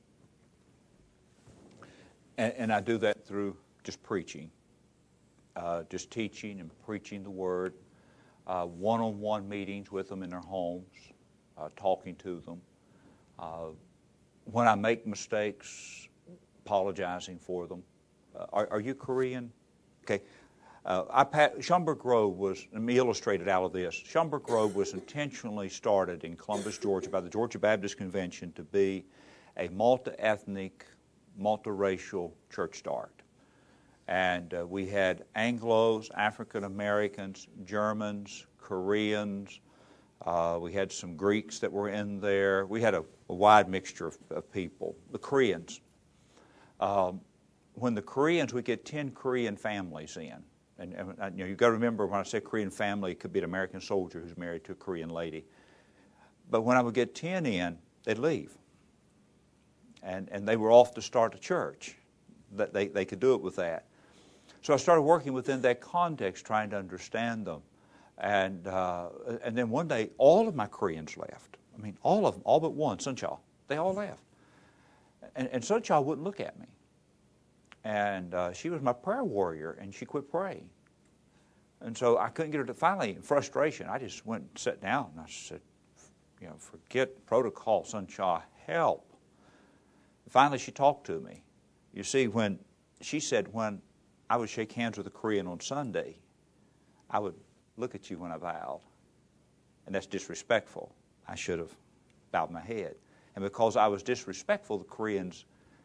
And I do that through just preaching, just teaching and preaching the Word, one-on-one meetings with them in their homes, talking to them. When I make mistakes, apologizing for them. Are you Korean? Okay. Schomburg Grove was, let me illustrate it out of this. Schomburg Grove was intentionally started in Columbus, Georgia by the Georgia Baptist Convention to be a multi-ethnic, multiracial church start. And we had Anglos, African Americans, Germans, Koreans. We had some Greeks that were in there. We had a wide mixture of people. The Koreans. When the Koreans, we get 10 Korean families in. And you've got to remember when I say Korean family, it could be an American soldier who's married to a Korean lady. But when I would get 10 in, they'd leave. And they were off to start a church. That they could do it with that. So I started working within that context, trying to understand them. And then one day, all of my Koreans left. I mean, all of them, all but one, Suncha. They all left. And Suncha wouldn't look at me. And she was my prayer warrior, and she quit praying. And so I couldn't get her to, finally, in frustration, I just went and sat down, and I said, forget protocol, Suncha, help. Finally, she talked to me. You see, when she said, when I would shake hands with a Korean on Sunday, I would look at you when I bowed. And that's disrespectful. I should have bowed my head. And because I was disrespectful, the Koreans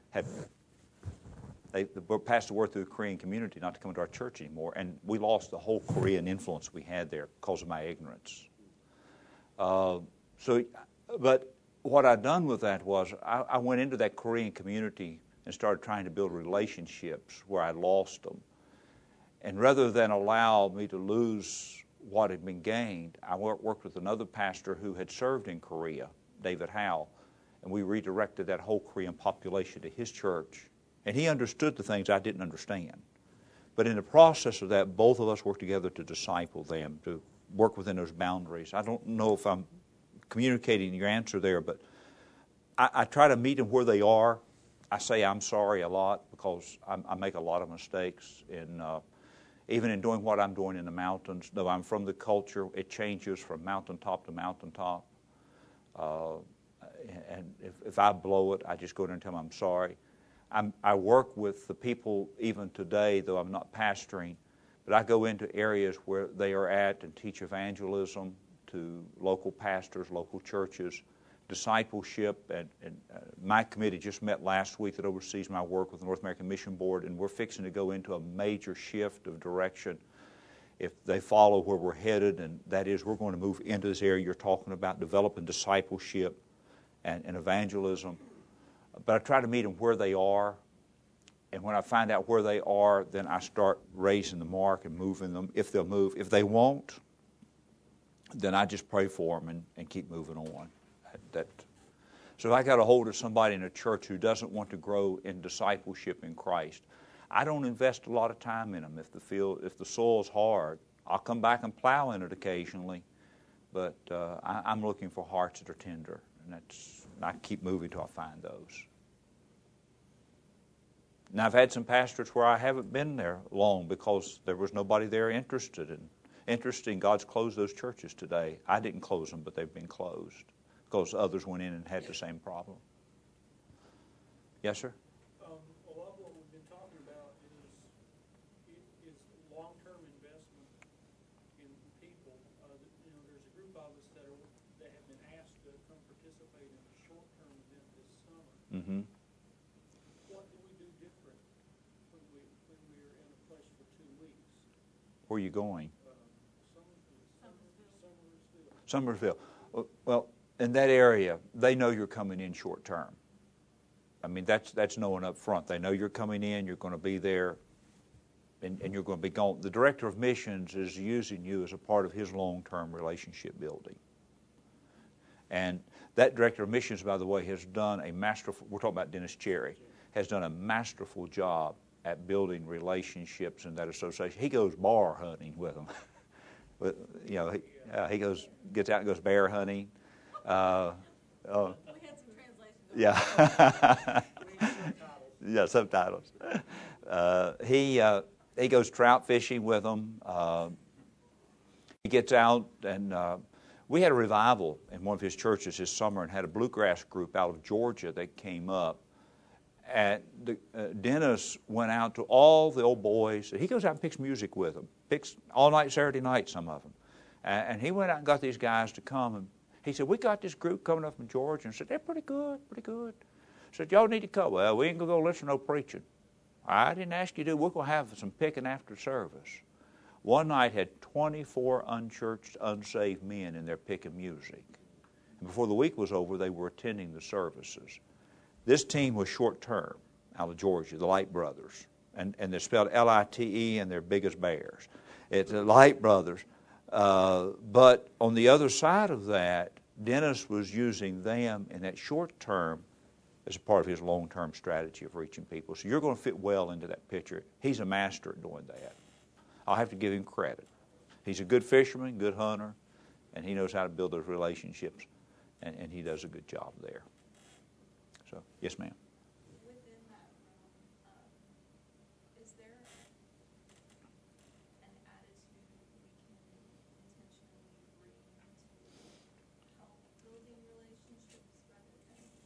they passed the word through the Korean community not to come to our church anymore. And we lost the whole Korean influence we had there because of my ignorance. But what I'd done with that was I went into that Korean community and started trying to build relationships where I lost them. And rather than allow me to lose what had been gained, I worked with another pastor who had served in Korea, David Howe, and we redirected that whole Korean population to his church. And he understood the things I didn't understand. But in the process of that, both of us worked together to disciple them, to work within those boundaries. I don't know if I'm communicating your answer there, but I try to meet them where they are. I say I'm sorry a lot because I make a lot of mistakes. Even in doing what I'm doing in the mountains, though I'm from the culture, it changes from mountaintop to mountaintop. And if I blow it, I just go there and tell them I'm sorry. I work with the people even today, though I'm not pastoring, but I go into areas where they are at and teach evangelism to local pastors, local churches, discipleship. And my committee just met last week that oversees my work with the North American Mission Board, and we're fixing to go into a major shift of direction if they follow where we're headed, and that is we're going to move into this area you're talking about, developing discipleship and evangelism. But I try to meet them where they are, and when I find out where they are, then I start raising the mark and moving them, if they'll move. If they won't, then I just pray for them and keep moving on. So if I got a hold of somebody in a church who doesn't want to grow in discipleship in Christ, I don't invest a lot of time in them. If the soil's hard, I'll come back and plow in it occasionally, but I'm looking for hearts that are tender, and I keep moving till I find those. Now, I've had some pastors where I haven't been there long because there was nobody there interested in. God's closed those churches today. I didn't close them, but they've been closed because others went in and had the same problem. Yes, sir? A lot of what we've been talking about is long-term investment in people. There's a group of us that have been asked to come participate in a short-term event this summer. Mm-hmm. What do we do different when we're in a place for 2 weeks? Where are you going? Summersville. Summersville. Well, in that area, they know you're coming in short term. I mean, that's knowing up front. They know you're coming in, you're going to be there, and you're going to be gone. The director of missions is using you as a part of his long-term relationship building. And that director of missions, by the way, has done a masterful, we're talking about Dennis Cherry, has done a masterful job at building relationships in that association. He goes bar hunting with them. He gets out and goes bear hunting. We had some translations. Yeah. Yeah, subtitles. He goes trout fishing with them. He gets out, and we had a revival in one of his churches this summer and had a bluegrass group out of Georgia that came up. And Dennis went out to all the old boys. He goes out and picks music with them, picks all night Saturday night, some of them. And he went out and got these guys to come. And he said, we got this group coming up from Georgia. And said, they're pretty good. Said, y'all need to come. Well, we ain't going to go listen to no preaching. I didn't ask you to. We're going to have some picking after service. One night had 24 unchurched, unsaved men in there picking music. And before the week was over, they were attending the services. This team was short-term out of Georgia, the Light Brothers. And they're spelled L-I-T-E, and they're big as bears. It's the Light Brothers. But on the other side of that, Dennis was using them in that short term as a part of his long-term strategy of reaching people. So you're going to fit well into that picture. He's a master at doing that. I'll have to give him credit. He's a good fisherman, good hunter, and he knows how to build those relationships, and he does a good job there. So, yes, ma'am. Within that realm, is there an attitude we can intentionally bring to help building relationships rather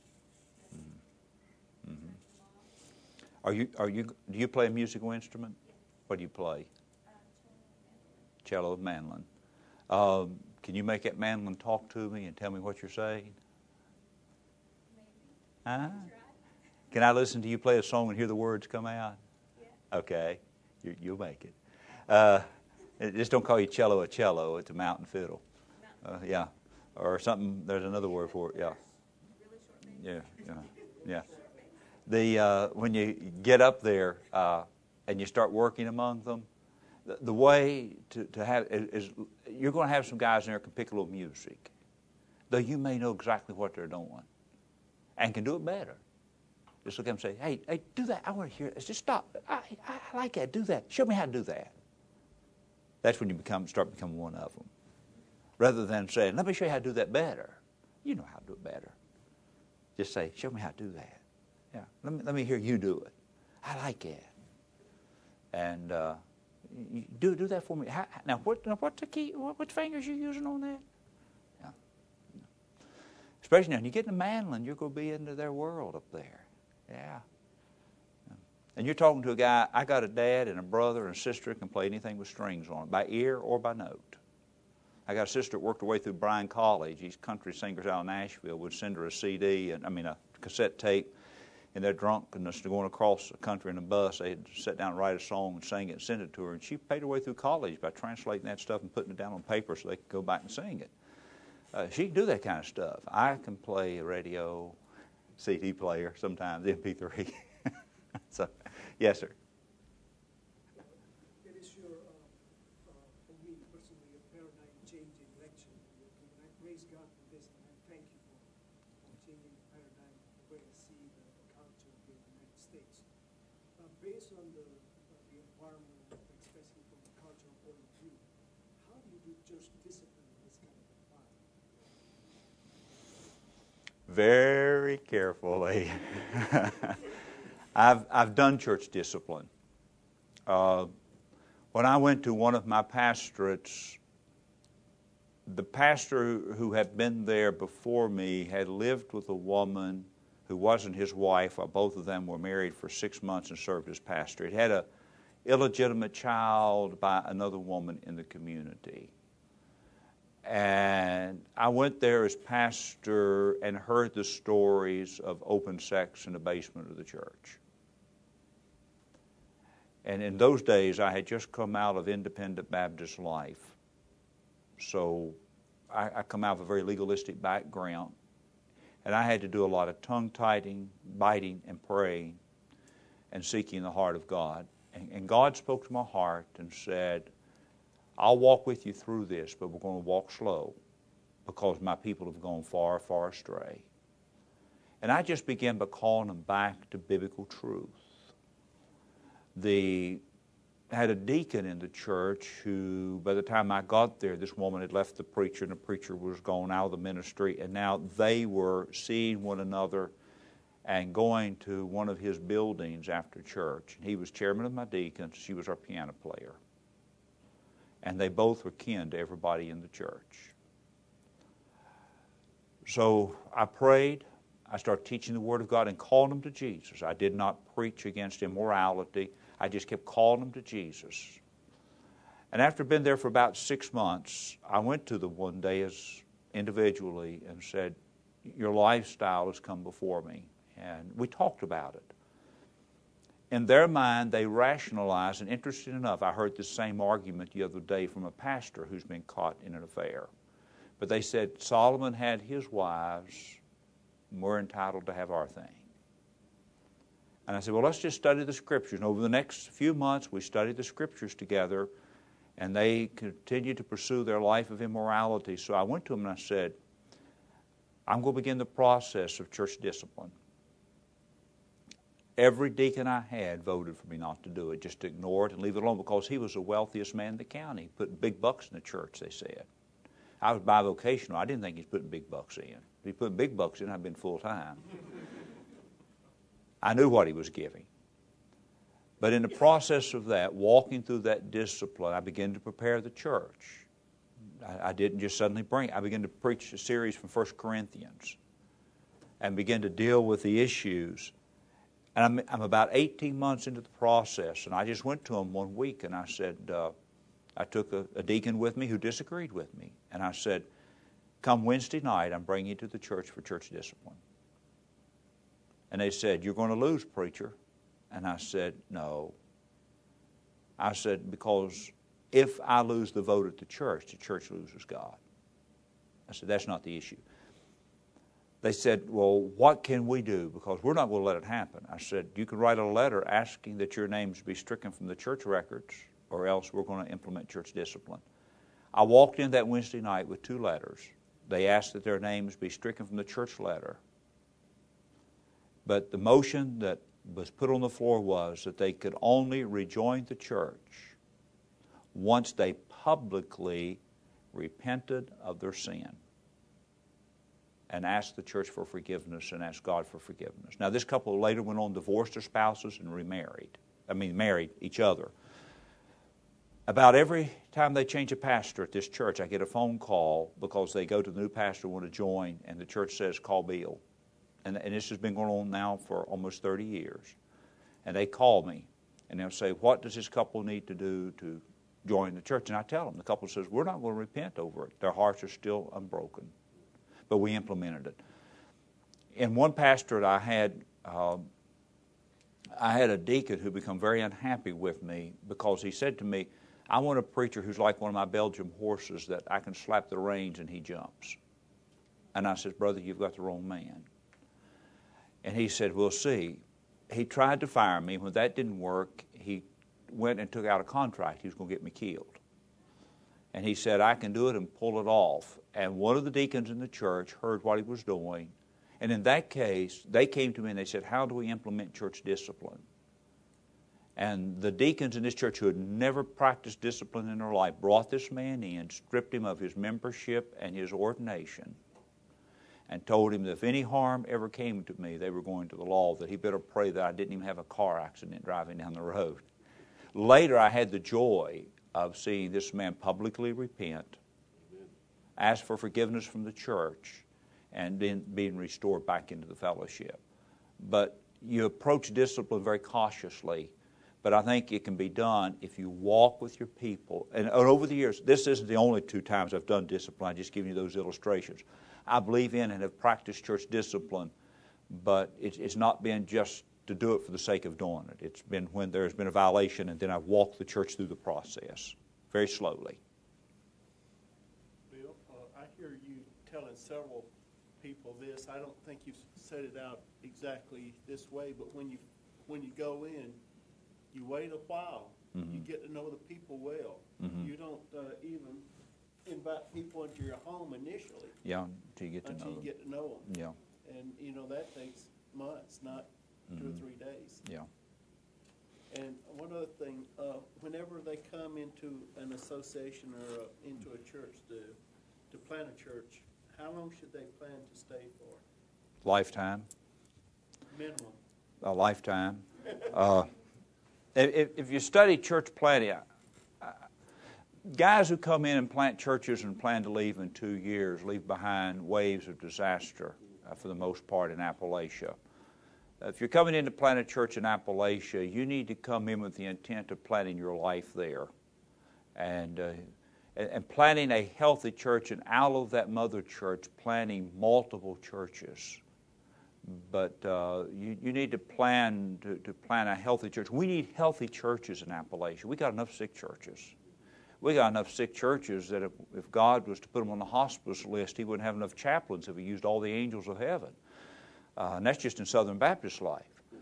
than Do you play a musical instrument? Yeah. What do you play? Cello Cello, and mandolin. Can you make that mandolin talk to me and tell me what you're saying? maybe. Huh? Try. Can I listen to you play a song and hear the words come out? Yeah. Okay, you'll make it. Just don't call you cello a cello. It's a mountain fiddle. Yeah, or something. There's another word for it. Yeah, Really short baby. yeah. When you get up there and you start working among them, the way to have is you're going to have some guys in there who can pick a little music, though you may know exactly what they're doing and can do it better. Just look at them and say, hey, do that. I want to hear it. Just stop. I like that. Do that. Show me how to do that. That's when you start becoming one of them. Rather than saying, let me show you how to do that better. You know how to do it better. Just say, show me how to do that. Yeah. Let me hear you do it. I like it. And you do that for me. Now, what's the key? What fingers you using on that? Yeah. Especially now, when you get in the mandolin, you're going to be into their world up there. Yeah. And you're talking to a guy, I got a dad and a brother and a sister who can play anything with strings on it, by ear or by note. I got a sister that worked her way through Bryan College. These country singers out of Nashville would send her a cassette tape, and their drunkenness to going across the country in a bus, they'd sit down and write a song and sing it and send it to her. And she paid her way through college by translating that stuff and putting it down on paper so they could go back and sing it. She can do that kind of stuff. I can play a radio, CD player, sometimes MP3. So, yes, sir. It is your, for me personally, a paradigm-changing lecture. And I praise God for this, and I thank you for changing the paradigm of the way I see the culture here in the United States. Based on the environment, especially from the cultural point of view, how do you do church discipline in this kind of environment? Very carefully. I've done church discipline. When I went to one of my pastorates, the pastor who had been there before me had lived with a woman who wasn't his wife, while both of them were married for 6 months and served as pastor. He had an illegitimate child by another woman in the community. And I went there as pastor and heard the stories of open sex in the basement of the church. And in those days, I had just come out of independent Baptist life. So I come out of a very legalistic background. And I had to do a lot of tongue-biting, and praying, and seeking the heart of God. And God spoke to my heart and said, I'll walk with you through this, but we're going to walk slow because my people have gone far, far astray. And I just began by calling them back to biblical truth. I had a deacon in the church who, by the time I got there, this woman had left the preacher and the preacher was gone out of the ministry, and now they were seeing one another and going to one of his buildings after church. And he was chairman of my deacons. She was our piano player. And they both were kin to everybody in the church. So I prayed. I started teaching the Word of God and calling them to Jesus. I did not preach against immorality. I just kept calling them to Jesus. And after being there for about 6 months, I went to them one day individually and said, your lifestyle has come before me. And we talked about it. In their mind, they rationalized, and interesting enough, I heard this same argument the other day from a pastor who's been caught in an affair. But they said, Solomon had his wives, and we're entitled to have our thing. And I said, well, let's just study the Scriptures. And over the next few months, we studied the Scriptures together, and they continued to pursue their life of immorality. So I went to them and I said, I'm going to begin the process of church discipline. Every deacon I had voted for me not to do it, just to ignore it and leave it alone, because he was the wealthiest man in the county, putting big bucks in the church, they said. I was bivocational. I didn't think he was putting big bucks in. If he put big bucks in, I'd been full-time. I knew what he was giving. But in the process of that, walking through that discipline, I began to prepare the church. I didn't just suddenly I began to preach a series from 1 Corinthians and begin to deal with the issues. And I'm about 18 months into the process, and I just went to him one week and I said, I took a deacon with me who disagreed with me. And I said, come Wednesday night, I'm bringing you to the church for church discipline. And they said, you're going to lose, preacher. And I said, no. I said, because if I lose the vote at the church loses God. I said, that's not the issue. They said, well, what can we do? Because we're not going to let it happen. I said, you can write a letter asking that your names be stricken from the church records, or else we're going to implement church discipline. I walked in that Wednesday night with 2 letters. They asked that their names be stricken from the church letter. But the motion that was put on the floor was that they could only rejoin the church once they publicly repented of their sin and asked the church for forgiveness and asked God for forgiveness. Now, this couple later went on, divorced their spouses, and married each other. About every time they change a pastor at this church, I get a phone call because they go to the new pastor, want to join, and the church says, call Bill. And this has been going on now for almost 30 years. And they call me, and they'll say, what does this couple need to do to join the church? And I tell them, the couple says, we're not going to repent over it. Their hearts are still unbroken. But we implemented it. In one pastorate I had a deacon who became very unhappy with me because he said to me, I want a preacher who's like one of my Belgian horses that I can slap the reins and he jumps. And I said, brother, you've got the wrong man. And he said, we'll see. He tried to fire me. When that didn't work, he went and took out a contract. He was going to get me killed. And he said, I can do it and pull it off. And one of the deacons in the church heard what he was doing. And in that case, they came to me and they said, how do we implement church discipline? And the deacons in this church who had never practiced discipline in their life brought this man in, stripped him of his membership and his ordination. and told him that if any harm ever came to me, they were going to the law, that he better pray that I didn't even have a car accident driving down the road. Later, I had the joy of seeing this man publicly repent, ask for forgiveness from the church, and then being restored back into the fellowship. But you approach discipline very cautiously, but I think it can be done if you walk with your people. And over the years, this isn't the only 2 times I've done discipline. I'm just giving you those illustrations. I believe in and have practiced church discipline, but it's not been just to do it for the sake of doing it. It's been when there's been a violation, and then I've walked the church through the process very slowly. Bill, I hear you telling several people this. I don't think you've said it out exactly this way, but when you go in, you wait a while. Mm-hmm. You get to know the people well. Mm-hmm. You don't even invite people into your home initially. Yeah, until you get to know them. Yeah. And, that takes months, not 2 or 3 days. Yeah. And one other thing, whenever they come into an association or into a church to plant a church, how long should they plan to stay for? Lifetime. Minimum. A lifetime. If you study church planting, guys who come in and plant churches and plan to leave in 2 years leave behind waves of disaster for the most part in Appalachia. If you're coming in to plant a church in Appalachia, you need to come in with the intent of planting your life there and planting a healthy church, and out of that mother church planting multiple churches. But you need to plan to plant a healthy church. We need healthy churches in Appalachia. We got enough sick churches. We got enough sick churches that if God was to put them on the hospice list, He wouldn't have enough chaplains if He used all the angels of heaven. And that's just in Southern Baptist life.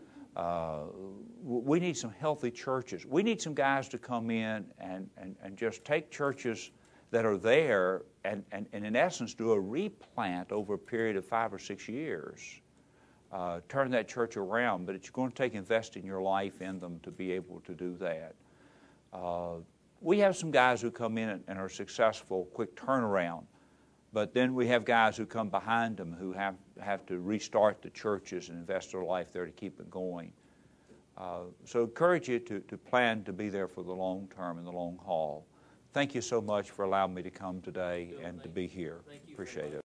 We need some healthy churches. We need some guys to come in and just take churches that are there and in essence do a replant over a period of 5 or 6 years. Turn that church around, but it's going to take investing your life in them to be able to do that. We have some guys who come in and are successful, quick turnaround, but then we have guys who come behind them who have to restart the churches and invest their life there to keep it going. So encourage you to plan to be there for the long term and the long haul. Thank you so much for allowing me to come today and to be here. Appreciate it.